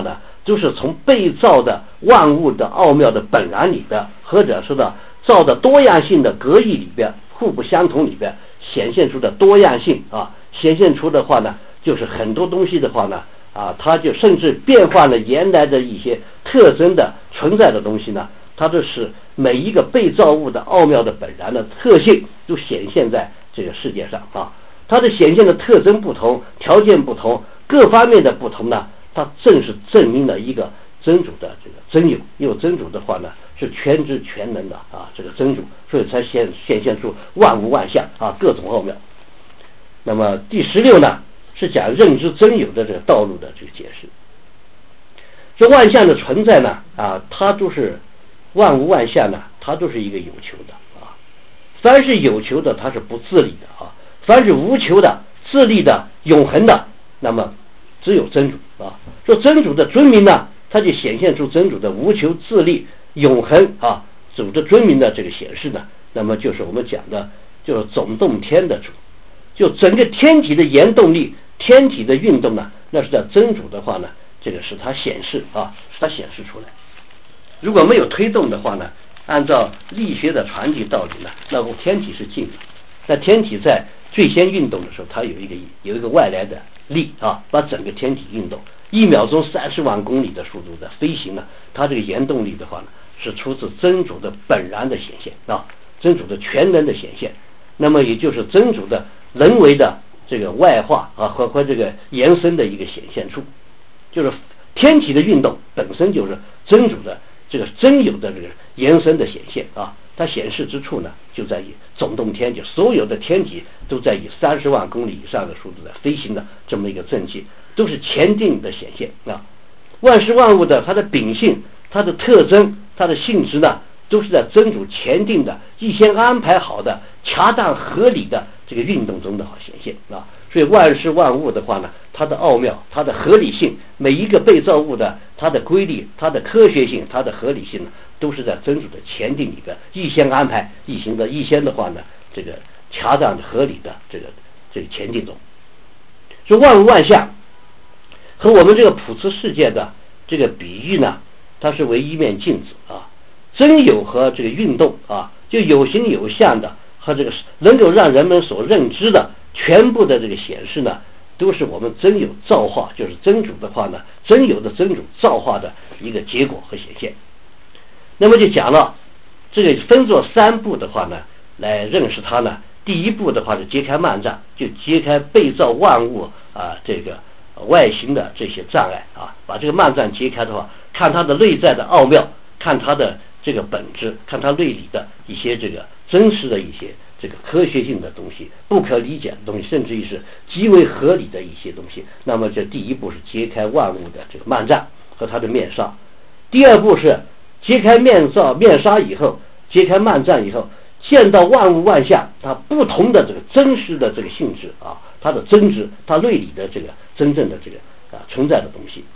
都是从被造的万物的奥妙的本然里边，或者说的造的多样性的格义里边，互不相同里边显现出的多样性啊，显现出的话呢，就是很多东西的话呢啊，它就甚至变换了原来的一些特征的存在的东西呢，它都是每一个被造物的奥妙的本然的特性都显现在这个世界上啊。它的显现的特征不同，条件不同，各方面的不同呢，它正是证明了一个真主的这个真有。因为真主的话呢是全知全能的啊，这个真主，所以才显显现出万物万象啊，各种奥妙。那么第十六呢是讲认知真有的这个道路的这个解释。这万象的存在呢啊，它都是万物万象呢，它都是一个有求的啊。凡是有求的，它是不自利的啊；凡是无求的、自利的、永恒的，那么只有真主啊。说真主的尊名呢，它就显现出真主的无求、自利、永恒啊，主的尊名的这个显示呢，那么就是我们讲的，就是总动天的主，就整个天体的原动力、天体的运动呢，那是在真主的话呢，这个使它显示啊，使它显示出来。如果没有推动的话呢，按照力学的传递道理呢，那么天体是静的。那天体在最先运动的时候，它有一个有一个外来的力啊，把整个天体运动，一秒钟三十万公里的速度的飞行呢，它这个原动力的话呢，是出自真主的本然的显现啊，真主的全能的显现。那么也就是真主的人为的这个外化啊和和这个延伸的一个显现处，就是天体的运动本身就是真主的这个真有的这个延伸的显现啊，它显示之处呢，就在于总动天，就所有的天体都在以三十万公里以上的速度在飞行的这么一个证据，都是前定的显现啊。万事万物的它的秉性、它的特征、它的性质呢，都是在真主前定的、预先安排好的、恰当合理的这个运动中的显现啊。所以万事万物的话呢，它的奥妙、它的合理性，每一个被造物的它的规律、它的科学性、它的合理性呢，都是在真主的前定里边预先安排、预行的预先的话呢，这个恰当的合理的这个这个前定中。所以万物万象和我们这个普世世界的这个比喻呢，它是为一面镜子啊，真有和这个运动啊，就有形有相的和这个能够让人们所认知的全部的这个显示呢，都是我们真有造化，就是真主的话呢，真有的真主造化的一个结果和显现。那么就讲了这个分作三步的话呢，来认识它呢。第一步的话是揭开幔帐，就揭开被造万物啊这个外形的这些障碍啊，把这个幔帐揭开的话，看它的内在的奥妙，看它的这个本质，看它内里的一些这个真实的一些这个科学性的东西，不可理解的东西，甚至于是极为合理的一些东西。那么这第一步是揭开万物的这个幔帐和它的面纱。第二步是揭开面罩面纱以后，揭开幔帐以后，见到万物万象它不同的这个真实的这个性质啊，它的真实，它内里的这个真正的这个啊存在的东西。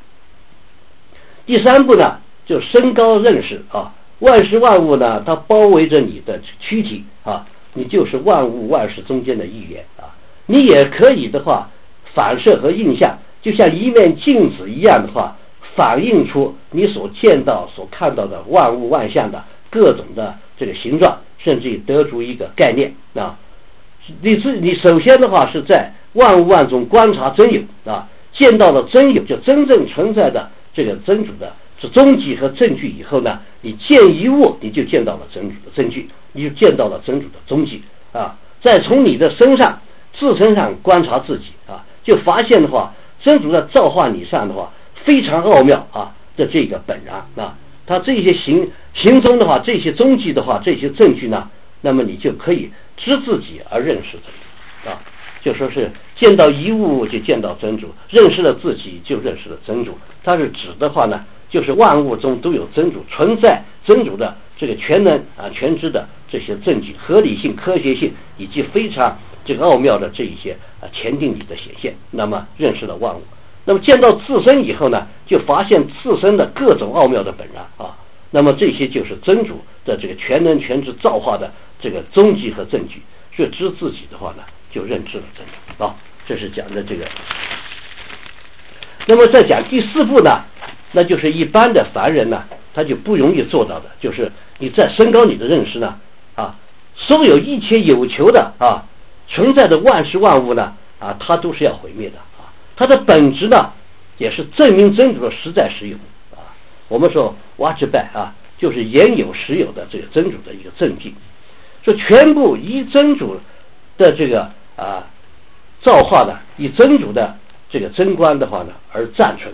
第三步呢，就升高认识啊，万事万物呢，它包围着你的躯体啊，你就是万物万事中间的一员啊。你也可以的话，反射和印象，就像一面镜子一样的话，反映出你所见到、所看到的万物万象的各种的这个形状，甚至于得出一个概念啊。你是你首先的话是在万物万中观察真有啊，见到了真有，就真正存在的这个真主的是踪迹和证据以后呢，你见一物，你就见到了真主的证据，你就见到了真主的踪迹啊。再从你的身上自身上观察自己啊，就发现的话，真主的造化你上的话非常奥妙啊的这个本然啊，它这些行行踪的话，这些踪迹的话，这些证据呢，那么你就可以知自己而认识真主啊，就说是见到一物就见到真主，认识了自己就认识了真主。它是指的话呢，就是万物中都有真主存在，真主的这个全能啊全知的这些证据、合理性、科学性以及非常这个奥妙的这一些啊前定理的显现，那么认识了万物。那么见到自身以后呢，就发现自身的各种奥妙的本然啊，那么这些就是真主的这个全能全知造化的这个踪迹和证据。所以知自己的话呢，就认知了真主啊，这是讲的这个。那么再讲第四步呢， 那就是一般的凡人呢，他就不容易做到的，就是你在升高你的认识呢，啊，所有一切有求的啊存在的万事万物呢，啊，它都是要毁灭的啊，它的本质呢，也是证明真主的实在实有啊。我们说瓦吉拜啊，就是言有实有的这个真主的一个证据，说全部以真主的这个啊造化呢，以真主的这个真观的话呢而暂存。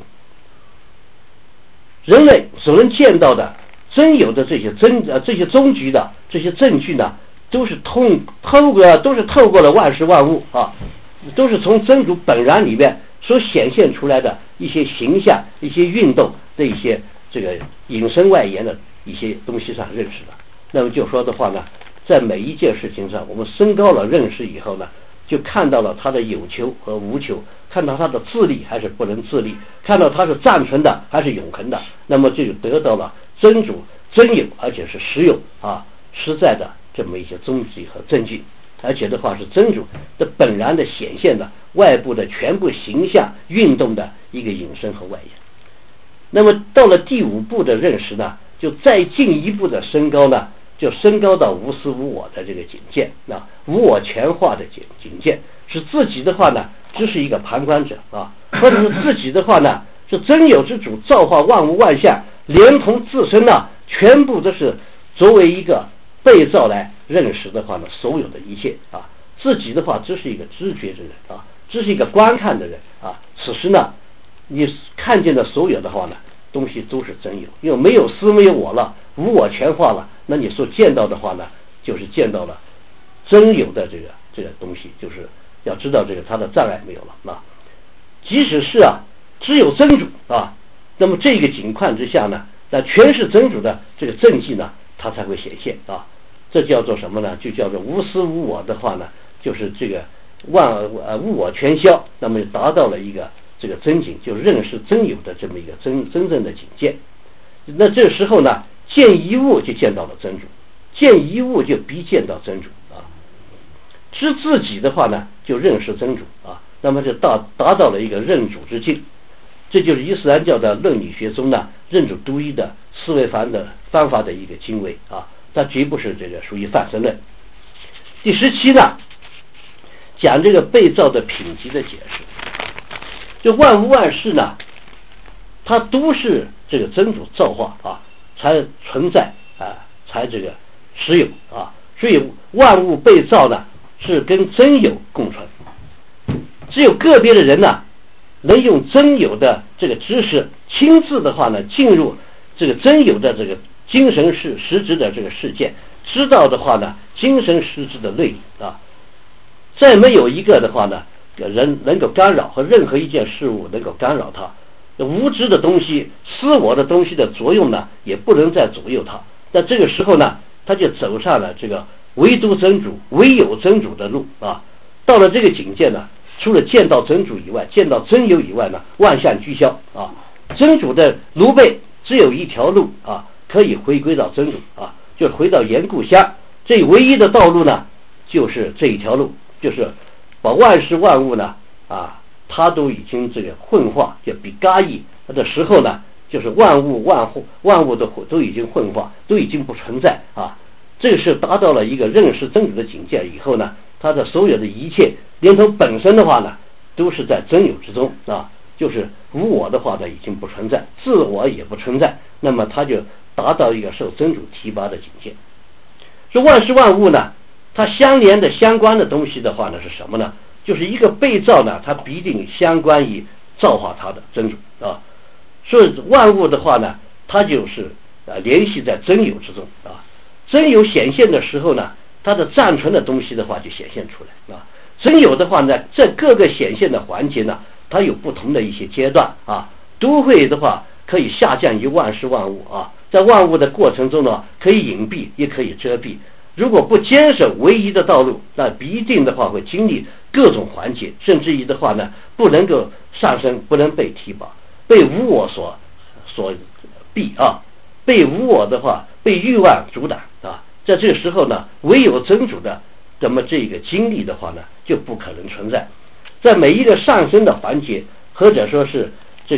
人类所能见到的真有的这些真呃这些终局的这些证据呢，都是通透过都是透过了万事万物啊，都是从真主本然里面所显现出来的一些形象、一些运动的一些这个引申外延的一些东西上认识的。那么就说的话呢，在每一件事情上，我们升高了认识以后呢，就看到了它的有求和无求，看到它的自立还是不能自立，看到它是暂存的还是永恒的，那么就得到了真主真有而且是实有啊实在的这么一些踪迹和证据，而且的话是真主的本然的显现的外部的全部形象运动的一个引申和外延。那么到了第五步的认识呢，就再进一步的升高呢，就升高到无私无我的这个境界，那无我全化的境境界，是自己的话呢只是一个旁观者啊，或者是自己的话呢是真有之主造化万物万象，连同自身呢全部都是作为一个被造来认识的话呢，所有的一切啊，自己的话只是一个知觉之人啊，只是一个观看的人啊，此时呢你看见的所有的话呢东西都是真有，因为没有私没有我了，无我全化了，那你所见到的话呢就是见到了真有的这个这个东西，就是要知道这个它的障碍没有了啊。即使是啊只有真主啊，那么这个景况之下呢，那全是真主的这个证据呢它才会显现啊，这叫做什么呢？就叫做无私无我的话呢，就是这个万呃无我全消，那么达到了一个这个真境，就认识真有的这么一个真真正的境界。那这时候呢，见一物就见到了真主，见一物就必见到真主啊。知自己的话呢，就认识真主啊，那么就达达到了一个认主之境。这就是伊斯兰教的论理学中呢认主独一的思维方的方法的一个经纬啊，它绝不是这个属于泛生论。第十七呢，讲这个被造的品级的解释。就万物万事呢，它都是这个真主造化啊，才存在啊，才这个实有啊，所以万物被造呢是跟真有共存。只有个别的人呢，能用真有的这个知识，亲自的话呢，进入这个真有的这个精神是实质的这个世界，知道的话呢，精神实质的内理啊，再没有一个的话呢，人能够干扰和任何一件事物能够干扰他，无知的东西、私我的东西的作用呢，也不能再左右他。在这个时候呢，他就走上了这个唯独真主、唯有真主的路啊。到了这个境界呢，除了见到真主以外，见到真有以外呢，万象俱消啊。真主的奴婢只有一条路啊，可以回归到真主啊，就回到原故乡。这唯一的道路呢，就是这一条路，就是把万事万物呢啊，它都已经这个混化，就比嘎义的时候呢，就是万物万物万物的都已经混化，都已经不存在啊。这个是达到了一个认识真主的境界以后呢，他的所有的一切，连同本身的话呢，都是在真有之中啊，就是无我的话呢已经不存在，自我也不存在，那么他就达到一个受真主提拔的境界。说万事万物呢，它相连的相关的东西的话呢是什么呢？就是一个被造呢，它必定相关于造化它的真主啊。所以万物的话呢，它就是啊联系在真有之中啊。真有显现的时候呢，它的暂存的东西的话就显现出来啊。真有的话呢，这各个显现的环节呢，它有不同的一些阶段啊，都会的话可以下降于万事万物啊，在万物的过程中呢，可以隐蔽也可以遮蔽。如果不坚守唯一的道路，那必定的话会经历各种环节，甚至于的话呢，不能够上升，不能被提拔，被无我所所逼啊，被无我的话被欲望阻挡啊。在这个时候呢，唯有真主的这么这个经历的话呢，就不可能存在。在每一个上升的环节，或者说是这个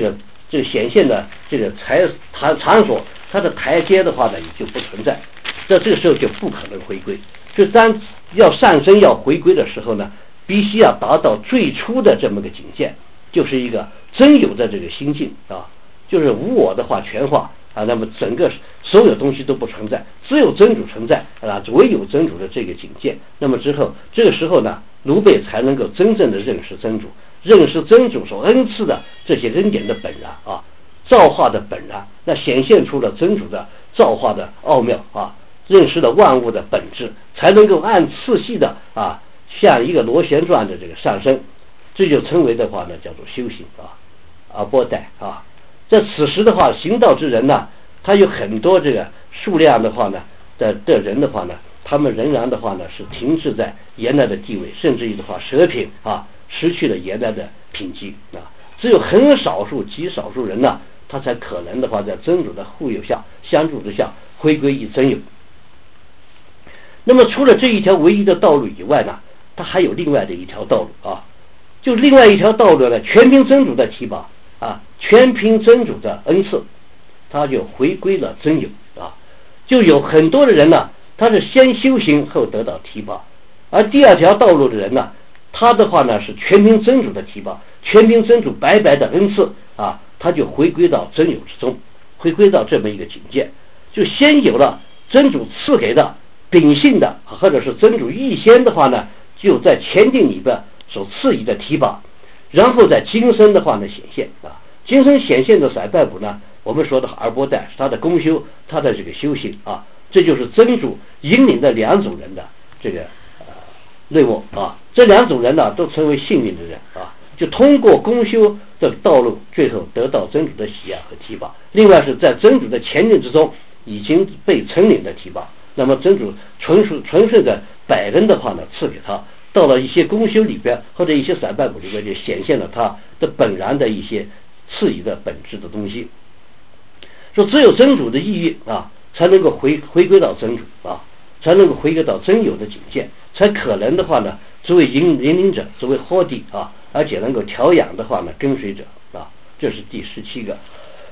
这个显现的这个财场场所，它的台阶的话呢，也就不存在，在这个时候就不可能回归。就当要上升要回归的时候呢，必须要达到最初的这么个境界，就是一个真有的这个心境啊，就是无我的话全化啊，那么整个所有东西都不存在，只有真主存在啊，唯有真主的这个境界。那么之后，这个时候呢，卢贝才能够真正的认识真主，认识真主所恩赐的这些恩典的本然啊，造化的本然，那显现出了真主的造化的奥妙啊，认识了万物的本质，才能够按次系的啊，像一个螺旋状的这个上升，这就称为的话呢，叫做修行啊，阿波代啊。在此时的话，行道之人呢，他有很多这个数量的话呢的的人的话呢，他们仍然的话呢是停滞在原来的地位，甚至于的话舍品啊，失去了原来的品级啊。只有很少数极少数人呢，他才可能的话在真主的护佑下相助之下回归于真有。那么除了这一条唯一的道路以外呢，他还有另外的一条道路啊，就另外一条道路呢，全凭真主的提拔啊，全凭真主的恩赐，他就回归了真有啊。就有很多的人呢，他是先修行后得到提拔，而第二条道路的人呢，他的话呢是全凭真主的提拔，全凭真主白白的恩赐啊，他就回归到真有之中，回归到这么一个境界，就先有了真主赐给的秉性的，或者是真主预先的话呢，就在前定里边所赐予的提拔，然后在今生的话呢显现啊，今生显现的散拜补呢，我们说的二波代是他的功修，他的这个修行啊，这就是真主引领的两种人的这个呃内幕啊，这两种人呢都成为幸运的人啊，就通过功修的道路，最后得到真主的喜爱和提拔。另外是在真主的前定之中已经被成领的提拔，那么真主纯属纯粹的百恩的话呢赐给他，到了一些功修里边或者一些散拜补里边，就显现了他的本然的一些赐予的本质的东西。说只有真主的意义啊，才能够回回归到真主啊，才能够回归到真有的境界，才可能的话呢，作为引引领者，作为豁地啊，而且能够调养的话呢，跟随者啊，这是第十七个。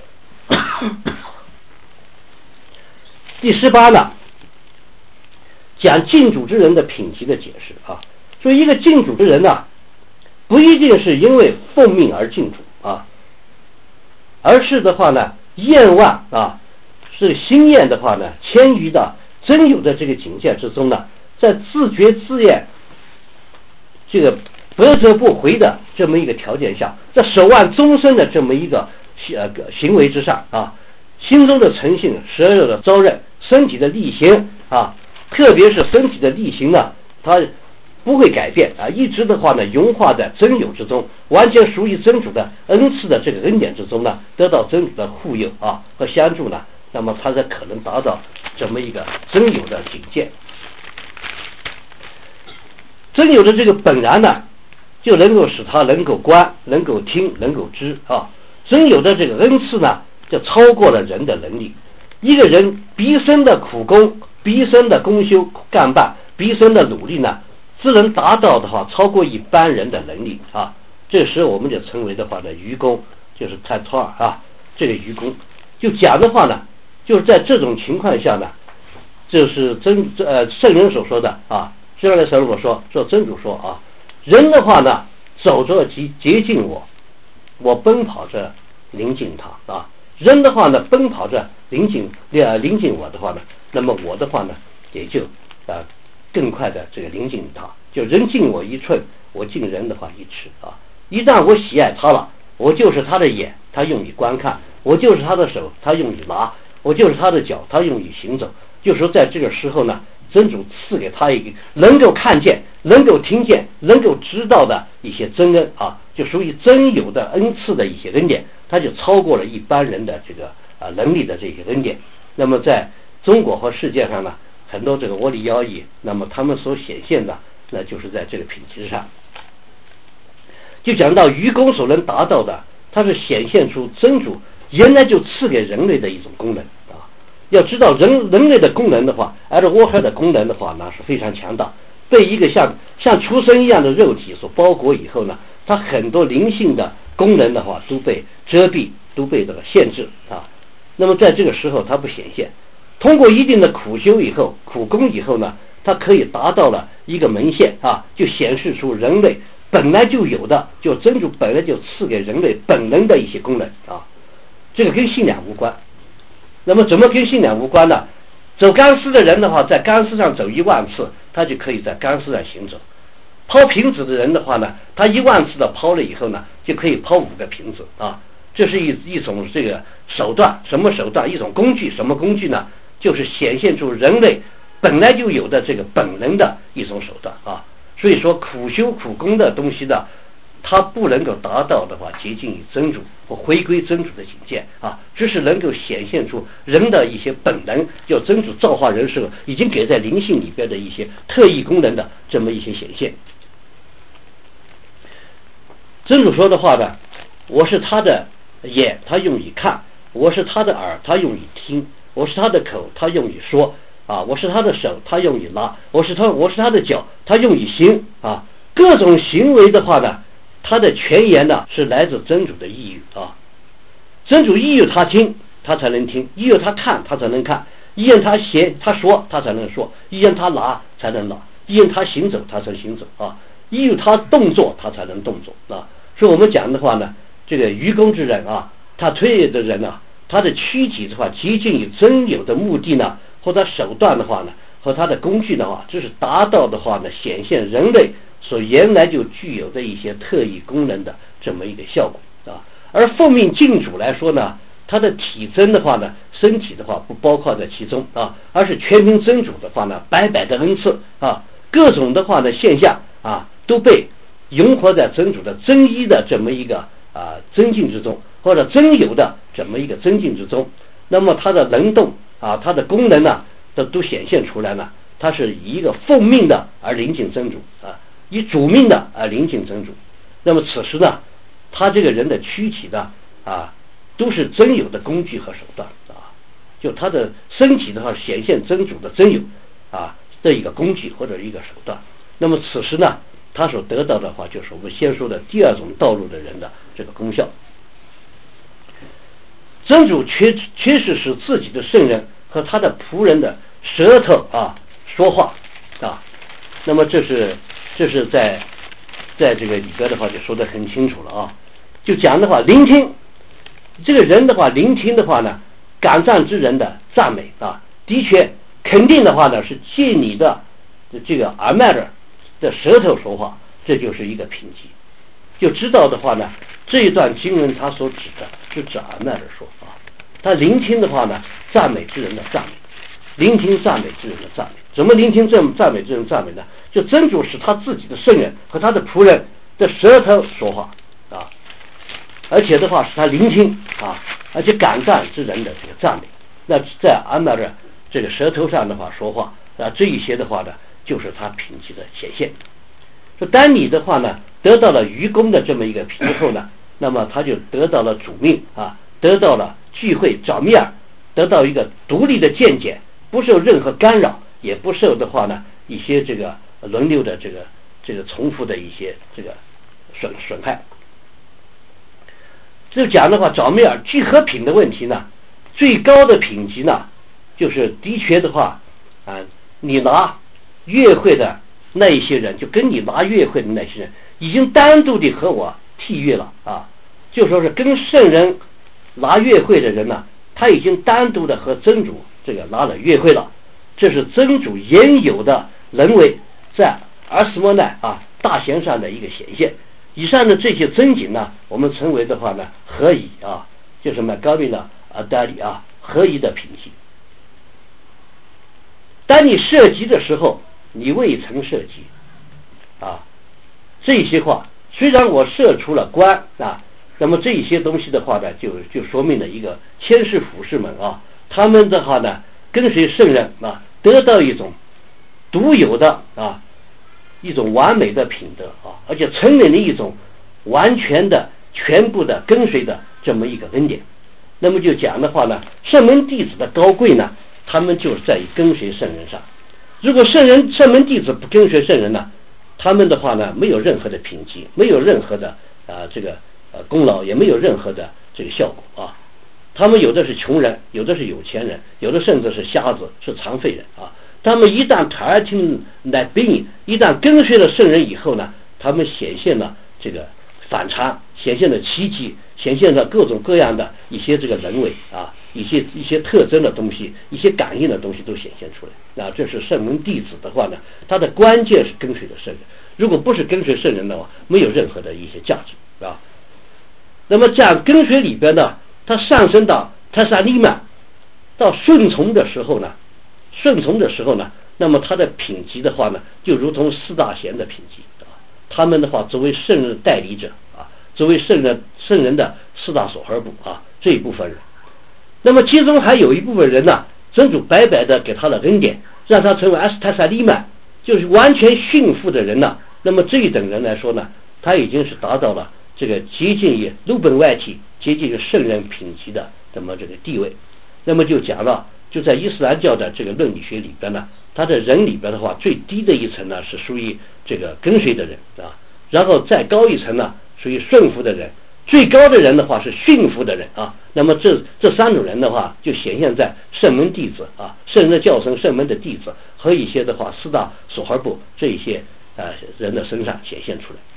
第十八呢，讲敬主之人的品级的解释啊，说一个敬主之人呢，不一定是因为奉命而敬主啊，而是的话呢，愿望啊，是心愿的话呢，迁于到真有的这个境界之中呢，在自觉自愿这个不折不回的这么一个条件下，在守望终身的这么一个呃行为之上啊，心中的诚信，所有的招认，身体的力行啊，特别是身体的力行呢，它不会改变啊，一直的话呢，融化在真有之中，完全属于真主的恩赐的这个恩典之中呢，得到真主的护佑啊和相助呢，那么他才可能达到这么一个真有的境界。真有的这个本然呢，就能够使他能够观，能够听，能够知啊。真有的这个恩赐呢，就超过了人的能力。一个人毕生的苦功，毕生的功修干办，毕生的努力呢，只能达到的话，超过一般人的能力啊。这时候我们就称为的话呢，愚公，就是泰托尔啊。这个愚公就讲的话呢，就是在这种情况下呢，就是真呃圣人所说的啊，圣人所说说真主说啊，人的话呢，走着接接近我，我奔跑着临近他啊。人的话呢，奔跑着临近呃临近我的话呢，那么我的话呢，也就啊更快的这个临近他。就人近我一寸，我近人的话一尺啊。一旦我喜爱他了，我就是他的眼，他用于观看；我就是他的手，他用于拿；我就是他的脚，他用于行走。就是说，在这个时候呢，真主赐给他一个能够看见、能够听见、能够知道的一些真恩啊，就属于真有的恩赐的一些恩典，他就超过了一般人的这个啊能力的这些恩典。那么在中国和世界上呢，很多这个窝里妖异，那么他们所显现的，那就是在这个品质上。就讲到愚公所能达到的，它是显现出真主原来就赐给人类的一种功能啊。要知道人人类的功能的话，而且窝海的功能的话，那是非常强大。被一个像像畜生一样的肉体所包裹以后呢，它很多灵性的功能的话都被遮蔽都被这个限制啊。那么在这个时候它不显现，通过一定的苦修以后苦功以后呢，它可以达到了一个门线啊，就显示出人类本来就有的，就真主本来就赐给人类本能的一些功能啊。这个跟信仰无关。那么怎么跟信仰无关呢？走钢丝的人的话，在钢丝上走一万次，他就可以在钢丝上行走。抛瓶子的人的话呢，他一万次的抛了以后呢，就可以抛五个瓶子啊。这是一一种这个手段，什么手段？一种工具，什么工具呢？就是显现出人类本来就有的这个本能的一种手段啊。所以说苦修苦功的东西呢，它不能够达到的话接近于真主或回归真主的境界啊，只是能够显现出人的一些本能，就真主造化人时候已经给在灵性里边的一些特异功能的这么一些显现。真主说的话呢，我是他的眼，他用以看；我是他的耳，他用以听；我是他的口，他用以说啊；我是他的手，他用以拉；我是他，我是他的脚，他用以行啊。各种行为的话呢，他的全言呢是来自真主的意欲啊。真主意欲他听，他才能听；意欲他看，他才能看；意愿他写，他说，他才能说；意愿他拿，才能拿；意愿他行走，他才行走啊；意欲他动作，他才能动作啊。所以我们讲的话呢，这个愚公之人啊，他推演的人啊，他的躯体的话接近于真有的目的呢，或者手段的话呢，和他的工具的话，就是达到的话呢，显现人类所原来就具有的一些特异功能的这么一个效果啊。而奉命敬主来说呢，他的体征的话呢，身体的话不包括在其中啊，而是全凭真主的话呢，百百的恩赐啊，各种的话呢现象啊，都被融合在真主的真一的这么一个啊真境之中，或者真有的这么一个真境之中。那么它的能动啊，它的功能呢，都都显现出来了。它是以一个奉命的而临近真主啊，以主命的而临近真主。那么此时呢，他这个人的躯体呢啊，都是真有的工具和手段啊，就他的身体的话显现真主的真有啊的一个工具或者一个手段。那么此时呢，他所得到的话，就是我们先说的第二种道路的人的这个功效。真主确确实使自己的圣人和他的仆人的舌头啊说话啊，那么这是这是在在这个里边的话就说得很清楚了啊。就讲的话，聆听这个人的话，聆听的话呢，感赞之人的赞美啊，的确肯定的话呢，是借你的这个耳麦的的舌头说话，这就是一个品级。就知道的话呢，这一段经文他所指的是指耳麦的说法。他聆听的话呢，赞美之人的赞美，聆听赞美之人的赞美。怎么聆听这赞美之人赞美呢？就真主使他自己的圣人和他的仆人的舌头说话啊，而且的话是他聆听啊，而且感赞之人的这个赞美。那在耳麦的这个舌头上的话说话啊，这一些的话呢，就是他品级的显现。说当你的话呢，得到了愚公的这么一个品后呢，那么他就得到了主命啊，得到了聚会找密尔，得到一个独立的见解，不受任何干扰，也不受的话呢一些这个轮流的这个这个重复的一些这个损损害。就讲的话，找密尔聚合品的问题呢，最高的品级呢，就是的确的话啊，你拿约会的那一些人，就跟你拿约会的那些人，已经单独的和我缔约了啊，就说是跟圣人拿约会的人呢，他已经单独的和真主这个拿了约会了，这是真主原有的人为在阿斯摩奈啊大弦上的一个显现。以上的这些真景呢，我们称为的话呢合宜啊，就是麦高米呢啊达里啊合宜的品级。当你射击的时候，你未曾射击啊，这些话虽然我射出了光啊，那么这一些东西的话呢，就就说明了一个千世俯士们啊，他们的话呢跟随圣人啊，得到一种独有的啊一种完美的品德啊，而且承认了一种完全的全部的跟随的这么一个恩典。那么就讲的话呢，圣门弟子的高贵呢，他们就是在于跟随圣人上。如果圣人圣门弟子不跟随圣人呢，他们的话呢没有任何的品级，没有任何的啊、呃、这个呃功劳，也没有任何的这个效果啊。 他们有的是穷人，有的是有钱人，有的甚至是瞎子，是残废人啊。他们一旦抬听来宾，一旦跟随了圣人以后呢，他们显现了这个反差，显现了奇迹，显现了各种各样的一些这个人为啊，一些一些特征的东西，一些感应的东西都显现出来。啊，这是圣门弟子的话呢，他的关键是跟随的圣人，如果不是跟随圣人的话，没有任何的一些价值啊。那么这样跟随里边呢，他上升到泰萨利曼，到顺从的时候呢，顺从的时候呢，那么他的品级的话呢，就如同四大贤的品级啊，他们的话作为圣人的代理者啊，作为圣人圣人的四大所合部啊，这一部分人。那么其中还有一部分人呢，真主白白的给他的恩典，让他成为阿斯泰萨利曼，就是完全驯服的人呢。那么这一等人来说呢，他已经是达到了这个接近于鲁本外体，接近于圣人品级的这么这个地位。那么就讲了，就在伊斯兰教的这个论理学里边呢，他的人里边的话，最低的一层呢是属于这个跟随的人啊，然后再高一层呢属于顺服的人，最高的人的话是驯服的人啊。那么这这三种人的话，就显现在圣门弟子啊，圣人的教僧、圣门的弟子和一些的话四大所合部这一些呃人的身上显现出来。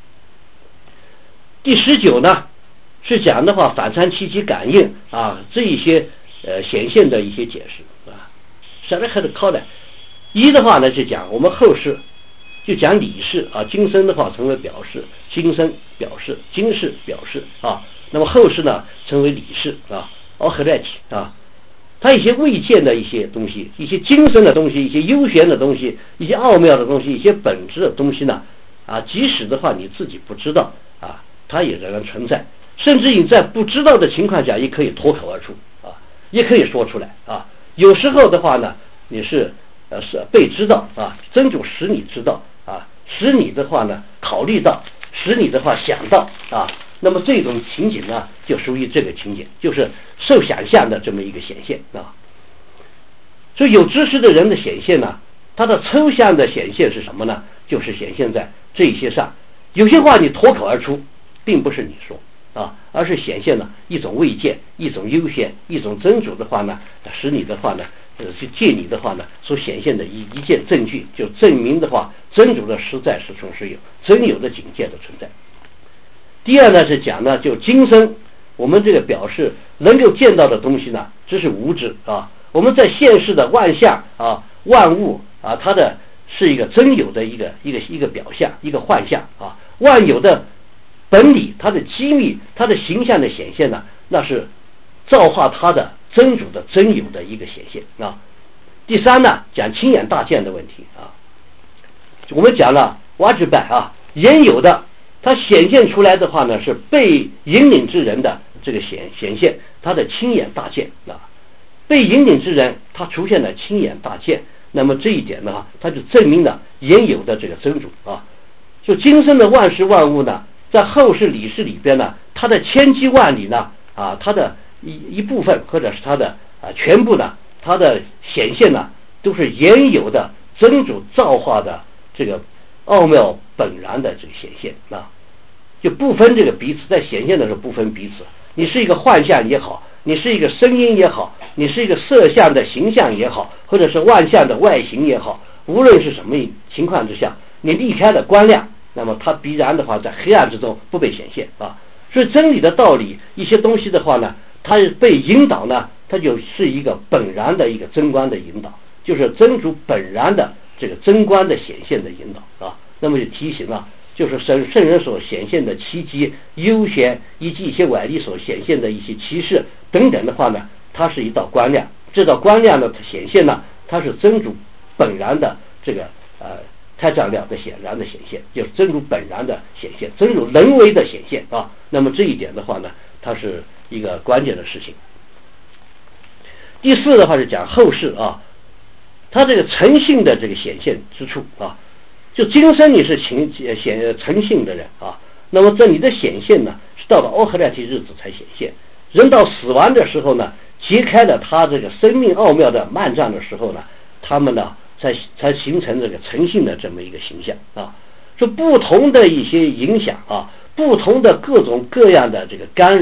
第十九呢是讲的话反参七级感应啊，这一些呃显现的一些解释啊。什么还是靠的？一的话呢是讲我们后世就讲理事啊，今生的话成为表示，今生表示，今世表示啊，那么后世呢成为理事啊，奥赫代体啊，它一些未见的一些东西，一些精神的东西，一些幽玄的东西，一些奥妙的东西，一些本质的东西呢啊，即使的话你自己不知道啊，它也仍然存在，甚至你在不知道的情况下也可以脱口而出啊，也可以说出来啊。有时候的话呢，你是呃是被知道啊，真主使你知道啊，使你的话呢考虑到，使你的话想到啊，那么这种情景呢就属于这个情景，就是受想象的这么一个显现啊。所以有知识的人的显现呢，它的抽象的显现是什么呢？就是显现在这些上，有些话你脱口而出，并不是你说啊，而是显现了一种未见，一种幽玄，一种真主的话呢，使你的话呢，呃，去借你的话呢所显现的一一件证据，就证明的话，真主的实在是存是有，真有的境界的存在。第二呢是讲呢，就今生我们这个表示能够见到的东西呢，只是无知啊。我们在现世的万象啊、万物啊，它的是一个真有的一个一个一个表象，一个幻象啊。万有的本理，它的机密，它的形象的显现呢，那是造化它的真主的真有的一个显现啊。第三呢，讲亲眼大见的问题啊。我们讲了瓦吉拜啊，原有的它显现出来的话呢，是被引领之人的这个显显现，他的亲眼大见啊。被引领之人，他出现了亲眼大见，那么这一点呢，他就证明了原有的这个真主啊。就今生的万事万物呢，在后世理事里边呢，它的千机万里呢啊，它的一一部分或者是它的啊全部呢，它的显现呢，都是原有的真主造化的这个奥妙本然的这个显现啊，就不分这个彼此，在显现的时候不分彼此。你是一个幻象也好，你是一个声音也好，你是一个色相的形象也好，或者是万象的外形也好，无论是什么情况之下，你离开了光亮，那么它必然的话在黑暗之中不被显现啊。所以真理的道理一些东西的话呢，它被引导呢，它就是一个本然的一个真观的引导，就是真主本然的这个真观的显现的引导啊。那么就提醒了，就是圣圣人所显现的奇迹、幽玄，以及一些外力所显现的一些启示等等的话呢，它是一道光亮。这道光亮的显现呢，它是真主本然的这个呃太丈量的显然的显现，就是真主本然的显现，真主人为的显现啊。那么这一点的话呢，它是一个关键的事情。第四的话是讲后世啊，它这个诚信的这个显现之处啊。就今生你是情显诚信的人啊，那么这你的显现呢，是到了奥赫代替日子才显现。人到死亡的时候呢，揭开了他这个生命奥妙的幔帐的时候呢，他们呢才才形成这个诚信的这么一个形象啊。就不同的一些影响啊，不同的各种各样的这个干扰，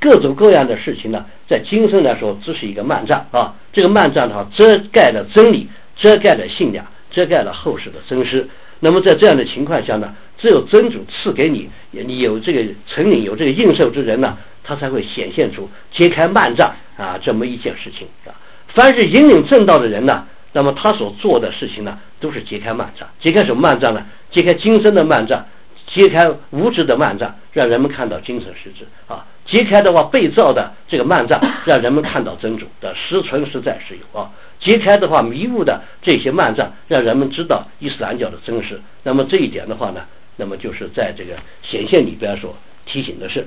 各种各样的事情呢，在今生来说只是一个幔帐啊，这个幔帐的话遮盖了真理，遮盖了信仰，遮盖了后世的真实。那么在这样的情况下呢，只有真主赐给你，你有这个成领有这个应受之人呢，他才会显现出揭开幔帐啊这么一件事情啊。凡是引领正道的人呢，那么他所做的事情呢，都是揭开幔帐。揭开什么幔帐呢？揭开今生的幔帐，揭开无知的幔帐，让人们看到精神实质啊。揭开的话，被造的这个幔帐，让人们看到真主的实存实在实有啊。揭开的话，迷雾的这些幔帐，让人们知道伊斯兰教的真实。那么这一点的话呢，那么就是在这个显现里边所提醒的是。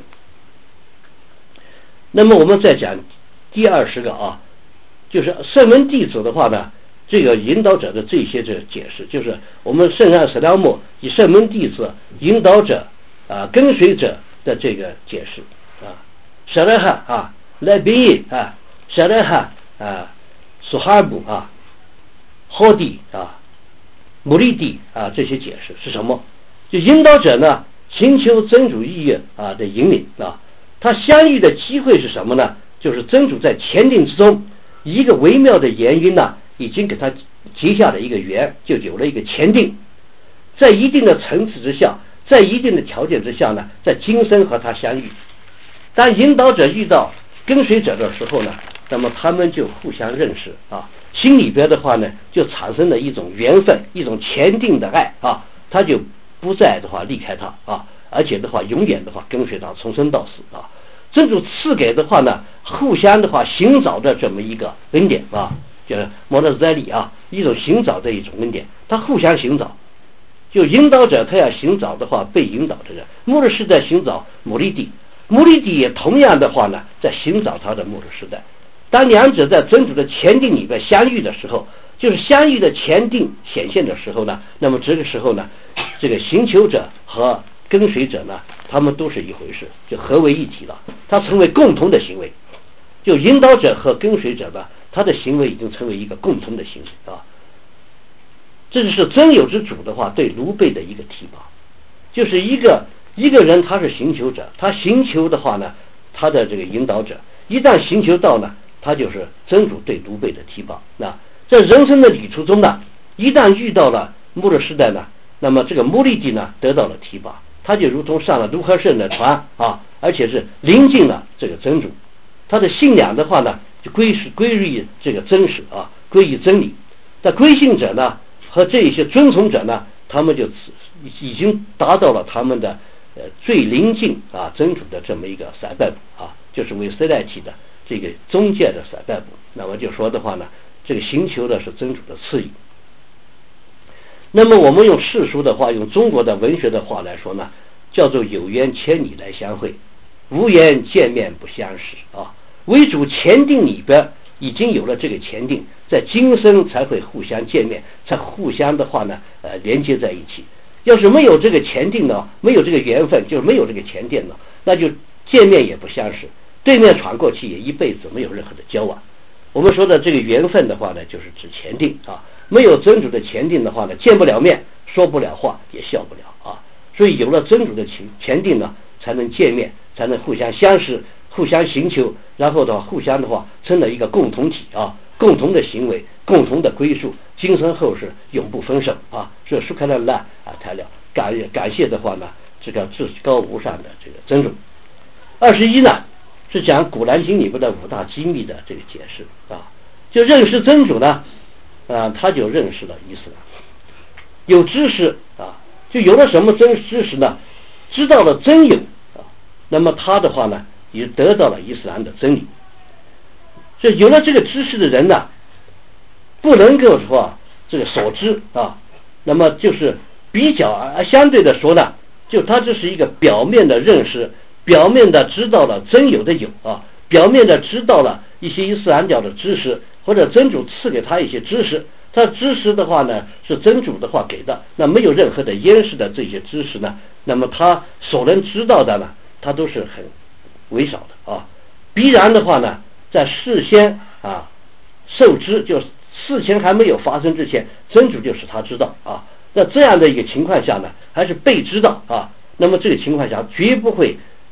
那么我们再讲第二十个啊，就是圣门弟子的话呢，这个引导者的这些这解释，就是我们圣安史良木以圣门弟子、引导者啊、跟随者的这个解释啊，舍莱哈啊、莱比啊、舍莱哈啊、苏哈布啊、霍迪啊、穆利迪啊，这些解释是什么？就引导者呢，寻求真主意愿啊的引领啊，他相遇的机会是什么呢？就是真主在前定之中，一个微妙的言语呢，已经给他结下了一个缘，就有了一个前定，在一定的层次之下，在一定的条件之下呢，在今生和他相遇。当引导者遇到跟随者的时候呢，那么他们就互相认识啊，心里边的话呢，就产生了一种缘分，一种前定的爱啊，他就不再的话离开他啊，而且的话永远的话跟随他从生到死啊。真主赐给的话呢，互相的话寻找的这么一个恩典啊，就是摩勒在里啊，一种寻找的一种恩典，他互相寻找。就引导者他要寻找的话，被引导的人，穆勒是在寻找穆利地，穆利地也同样的话呢，在寻找他的穆勒时代。当两者在真主的前定里边相遇的时候，就是相遇的前定显现的时候呢，那么这个时候呢，这个寻求者和跟随者呢，他们都是一回事，就合为一体了，它成为共同的行为。就引导者和跟随者呢，他的行为已经成为一个共同的行为啊。这就是真有之主的话对奴婢的一个提拔，就是一个一个人他是寻求者，他寻求的话呢，他的这个引导者一旦寻求到呢，他就是真主对奴婢的提拔。那在人生的旅途中呢，一旦遇到了穆勒时代呢，那么这个穆利地呢得到了提拔，他就如同上了卢克圣的船啊，而且是临近了这个真主，他的信仰的话呢就归是归于这个真实啊，归于真理。在归信者呢和这一些遵从者呢，他们就已经达到了他们的呃最临近啊真主的这么一个塞拜布啊，就是为塞代体的这个中介的塞拜布。那么就说的话呢，这个寻求的是真主的赐予。那么我们用世俗的话，用中国的文学的话来说呢，叫做有缘千里来相会，无缘见面不相识啊。为主前定里边已经有了这个前定，在今生才会互相见面，才互相的话呢呃连接在一起。要是没有这个前定呢，没有这个缘分，就是没有这个前定呢，那就见面也不相识，对面闯过去也一辈子没有任何的交往。我们说的这个缘分的话呢，就是指前定啊，没有真主的前定的话呢，见不了面，说不了话，也笑不了啊。所以有了真主的前前定呢，才能见面，才能互相相识，互相寻求，然后的话互相的话成了一个共同体啊，共同的行为，共同的归属，今生后世永不分手啊。这舒克勒拉啊材料感感谢的话呢，这个至高无上的这个真主。二十一呢是讲古兰经里边的五大机密的这个解释啊，就认识真主呢啊，他就认识了伊斯兰，有知识啊，就有了什么真知识呢？知道了真有啊，那么他的话呢也得到了伊斯兰的真理。这有了这个知识的人呢，不能够说这个所知啊，那么就是比较啊，相对的说呢，就他这是一个表面的认识，表面的知道了真有的有啊，表面的知道了一些伊斯兰教的知识，或者真主赐给他一些知识，他知识的话呢是真主的话给的，那没有任何的掩饰的这些知识呢，那么他所能知道的呢，他都是很微少的啊。必然的话呢，在事先啊受知，就事前还没有发生之前，真主就使他知道啊。那这样的一个情况下呢，还是被知道啊，那么这个情况下绝不会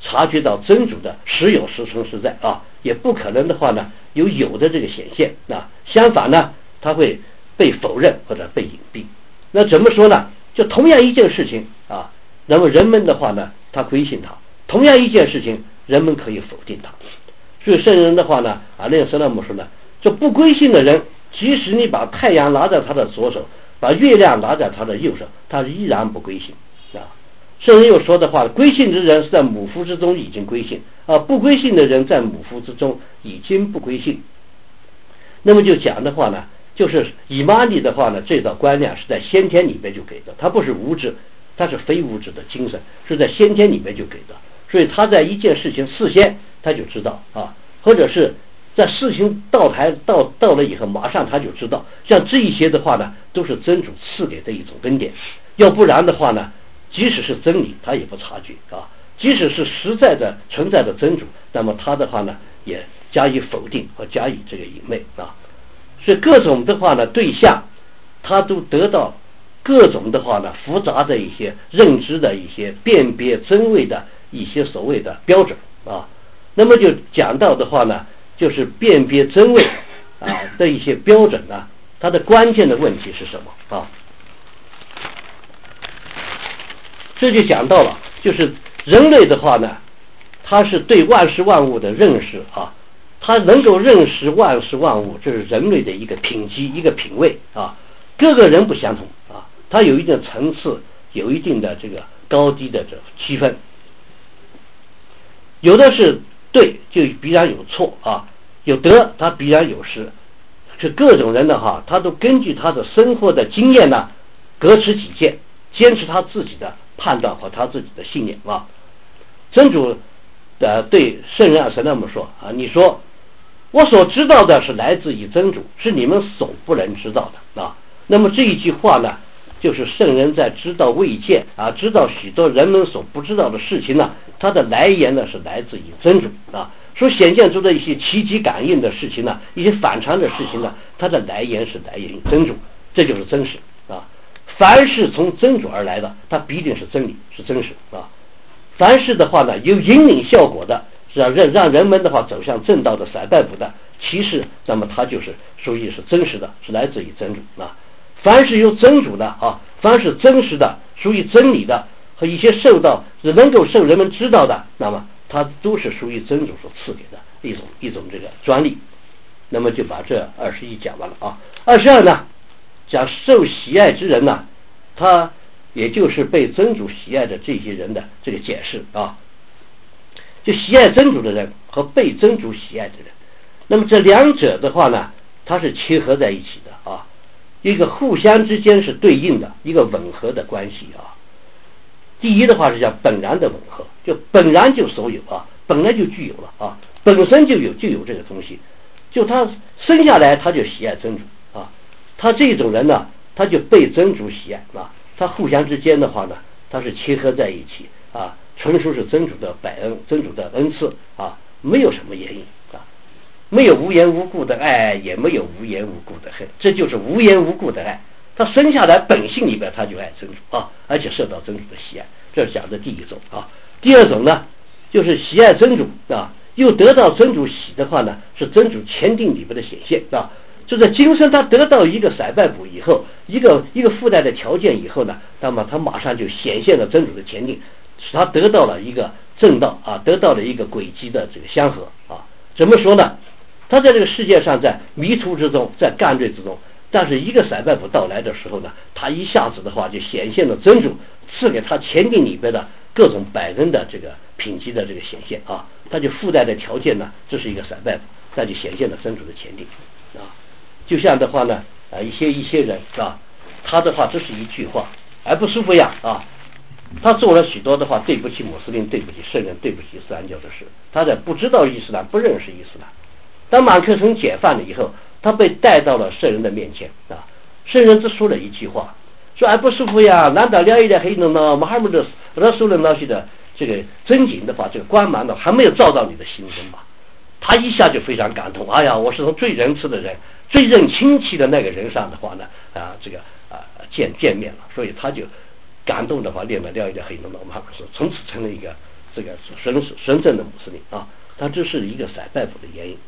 察觉到真主的实有实存实在啊，也不可能的话呢有有的这个显现啊，相反呢它会被否认或者被隐蔽。那怎么说呢？就同样一件事情啊，那么人们的话呢他归信他，同样一件事情人们可以否定他。所以圣人的话呢啊，那圣那么说呢，这不归信的人，即使你把太阳拿在他的左手，把月亮拿在他的右手，他依然不归信啊。圣人又说的话，归信之人是在母腹之中已经归信啊，不归信的人在母腹之中已经不归信。那么就讲的话呢，就是以玛尼的话呢，这道观念是在先天里面就给的，它不是物质，它是非物质的精神，是在先天里面就给的。所以他在一件事情事先他就知道啊，或者是在事情到台到到了以后马上他就知道，像这一些的话呢都是真主赐给的一种恩典，要不然的话呢即使是真理他也不察觉啊，即使是实在的存在的真主，那么他的话呢也加以否定和加以这个隐昧啊。所以各种的话呢对象他都得到各种的话呢复杂的一些认知的一些辨别真伪的一些所谓的标准啊。那么就讲到的话呢，就是辨别真伪啊的一些标准呢，它的关键的问题是什么啊？这就讲到了，就是人类的话呢，他是对万事万物的认识啊，他能够认识万事万物，这是人类的一个品级一个品位啊。各个人不相同啊，他有一定层次，有一定的这个高低的这区分，有的是对就必然有错啊，有得他必然有失，是各种人的话他都根据他的生活的经验呢各持己见，坚持他自己的判断和他自己的信念啊。真主的对圣人阿瑟那么说啊，你说我所知道的是来自于真主，是你们所不能知道的啊。那么这一句话呢，就是圣人在知道未见啊，知道许多人们所不知道的事情呢，它的来源呢是来自于真主啊。所显现出的一些奇迹感应的事情呢，一些反常的事情呢，它的来源是来源于真主，这就是真实啊。凡是从真主而来的，它必定是真理，是真实啊。凡是的话呢，有引领效果的，是让让让人们的话走向正道的散拜补的其实，那么它就是属于是真实的，是来自于真主啊。凡是由真主的啊，凡是真实的，属于真理的和一些受到能够受人们知道的，那么它都是属于真主所赐给的一种一种这个专利。那么就把这二十一讲完了啊。二十二呢，讲受喜爱之人呢，他也就是被真主喜爱的这些人的这个解释啊。就喜爱真主的人和被真主喜爱的人，那么这两者的话呢，它是切合在一起的啊。一个互相之间是对应的一个吻合的关系啊。第一的话是叫本然的吻合，就本然就所有啊，本来就具有了啊，本身就有就有这个东西，就他生下来他就喜爱真主啊，他这种人呢，他就被真主喜爱啊，他互相之间的话呢，他是切合在一起啊，纯属是真主的百恩，真主的恩赐啊，没有什么原因啊。没有无缘无故的爱，也没有无缘无故的恨，这就是无缘无故的爱。他生下来本性里边他就爱真主啊，而且受到真主的喜爱，这是讲的第一种啊。第二种呢，就是喜爱真主啊，又得到真主喜的话呢，是真主前定里边的显现啊。就在今生他得到一个散拜补以后，一个一个附带的条件以后呢，那么他马上就显现了真主的前定，使他得到了一个正道啊，得到了一个轨迹的这个相合啊。怎么说呢？他在这个世界上在迷途之中，在干罪之中，但是一个散拜补到来的时候呢，他一下子的话就显现了真主赐给他前定里边的各种百恩的这个品级的这个显现啊，他就附带的条件呢，这是一个散拜补，那就显现了真主的前定啊。就像的话呢啊，一些一些人啊，他的话这是一句话，而不舒服呀啊，他做了许多的话对不起穆斯林，对不起圣人，对不起伊斯兰教的事，他在不知道伊斯兰，不认识伊斯兰。当马克思解放了以后，他被带到了圣人的面前啊，圣人只说了一句话，说哎不舒服呀，难道了一点黑弄呢？穆罕默德拉苏伦老师的这个真景的话，这个光芒呢还没有照到你的心中吧？他一下就非常感动，哎呀，我是从最仁慈的人、最认亲戚的那个人上的话呢啊，这个啊见见面了，所以他就感动的话，念了了一点黑弄呢，马克思从此成了一个这个神神圣的穆斯林啊，他这是一个散拜佛的原因。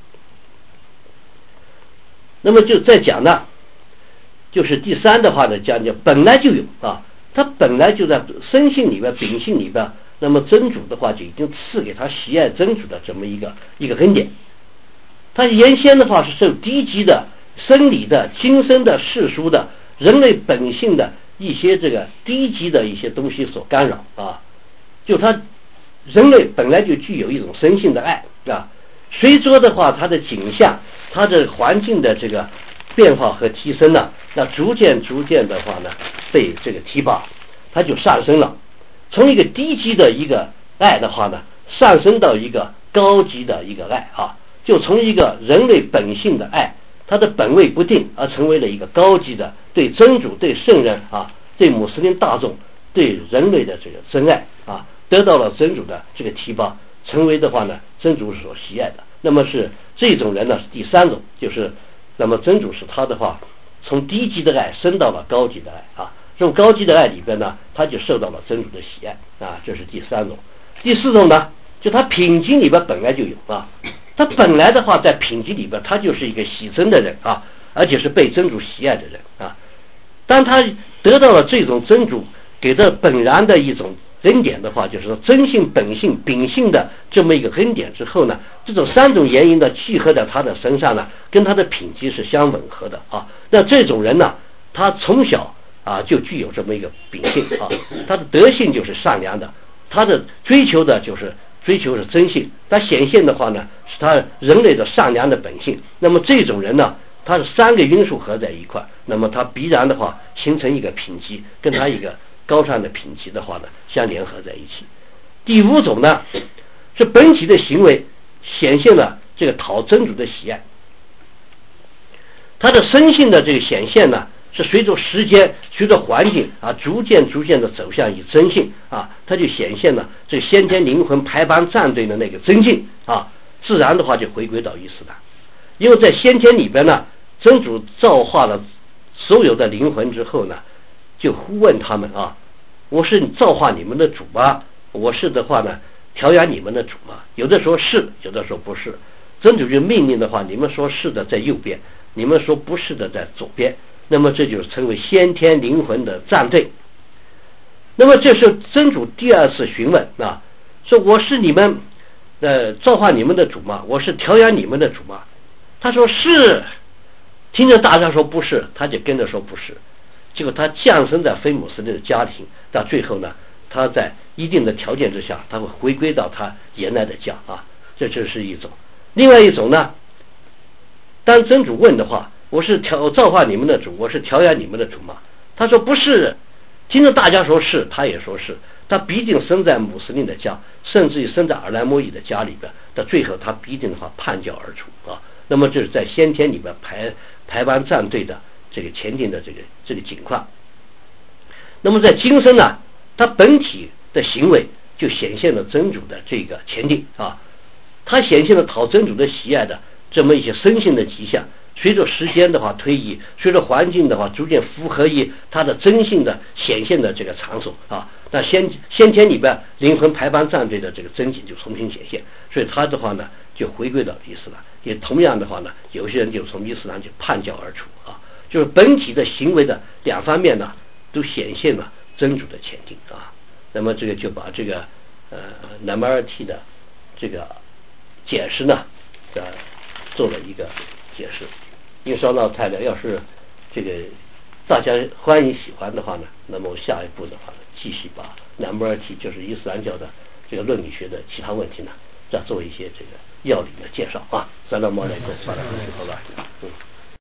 那么就再讲呢，就是第三的话呢，讲讲本来就有啊，他本来就在生性里边、秉性里边，那么真主的话就已经赐给他喜爱真主的这么一个一个恩典。他原先的话是受低级的生理的、今生的、世俗的、人类本性的一些这个低级的一些东西所干扰啊，就他人类本来就具有一种生性的爱啊，随着的话他的景象、他的环境的这个变化和提升呢，那逐渐逐渐的话呢被这个提拔，他就上升了，从一个低级的一个爱的话呢，上升到一个高级的一个爱啊，就从一个人类本性的爱，它的本位不定，而成为了一个高级的对真主、对圣人啊、对穆斯林大众、对人类的这个真爱啊，得到了真主的这个提拔，成为的话呢，真主所喜爱的。那么是这种人呢，是第三种，就是那么真主是他的话，从低级的爱升到了高级的爱啊，这种高级的爱里边呢，他就受到了真主的喜爱啊，这是第三种。第四种呢，就他品经里边本来就有啊。他本来的话在品级里边他就是一个喜真的人啊，而且是被真主喜爱的人啊。当他得到了这种真主给的本然的一种恩典的话，就是说真性本性秉性的这么一个恩典之后呢，这种三种原因的契合在他的身上呢，跟他的品级是相吻合的啊。那这种人呢，他从小啊就具有这么一个秉性啊，他的德性就是善良的，他的追求的就是追求是真性，他显现的话呢是他人类的善良的本性。那么这种人呢，他是三个因素合在一块，那么他必然的话形成一个品级，跟他一个高尚的品级的话呢相联合在一起。第五种呢，是本体的行为显现了这个讨真主的喜爱，他的生性的这个显现呢，是随着时间、随着环境啊，逐渐逐渐的走向以真性啊，它就显现了这先天灵魂排班战队的那个真境啊，自然的话就回归到伊斯兰。因为在先天里边呢，真主造化了所有的灵魂之后呢，就呼问他们啊，我是造化你们的主吗？我是的话呢，调养你们的主吗？有的时候是，有的时候不是。真主就命令的话，你们说是的在右边，你们说不是的在左边。那么这就是称为先天灵魂的战队。那么这是真主第二次询问啊，说我是你们呃造化你们的主吗？我是调养你们的主吗？他说是，听着大家说不是，他就跟着说不是。结果他降生在非穆斯林的家庭，到最后呢，他在一定的条件之下，他会回归到他原来的家啊，这就是一种。另外一种呢，当真主问的话，我是调造化你们的主，我是调养你们的主吗？他说不是，听着大家说是，他也说是，他必定生在穆斯林的家，甚至于生在尔莱摩伊的家里边，到最后他必定的话叛教而出啊。那么这是在先天里边排排班战队的这个前进的这个这个情况。那么在今生呢，他本体的行为就显现了真主的这个前进啊，他显现了讨真主的喜爱的这么一些生性的迹象。随着时间的话推移，随着环境的话逐渐符合于它的真性的显现的这个场所啊，那先先天里边灵魂排班战队的这个真景就重新显现，所以他的话呢就回归到伊斯兰。也同样的话呢，有些人就从伊斯兰就叛教而出啊，就是本体的行为的两方面呢都显现了真主的前进啊。那么这个就把这个呃南摩尔提的这个解释呢呃做了一个解释。印刷到太太要是这个大家欢迎喜欢的话呢，那么下一步的话呢，继续把南摩尔提就是伊斯兰教的这个论理学的其他问题呢，再做一些这个要领的介绍啊。萨拉姆阿莱库，萨拉姆阿莱库。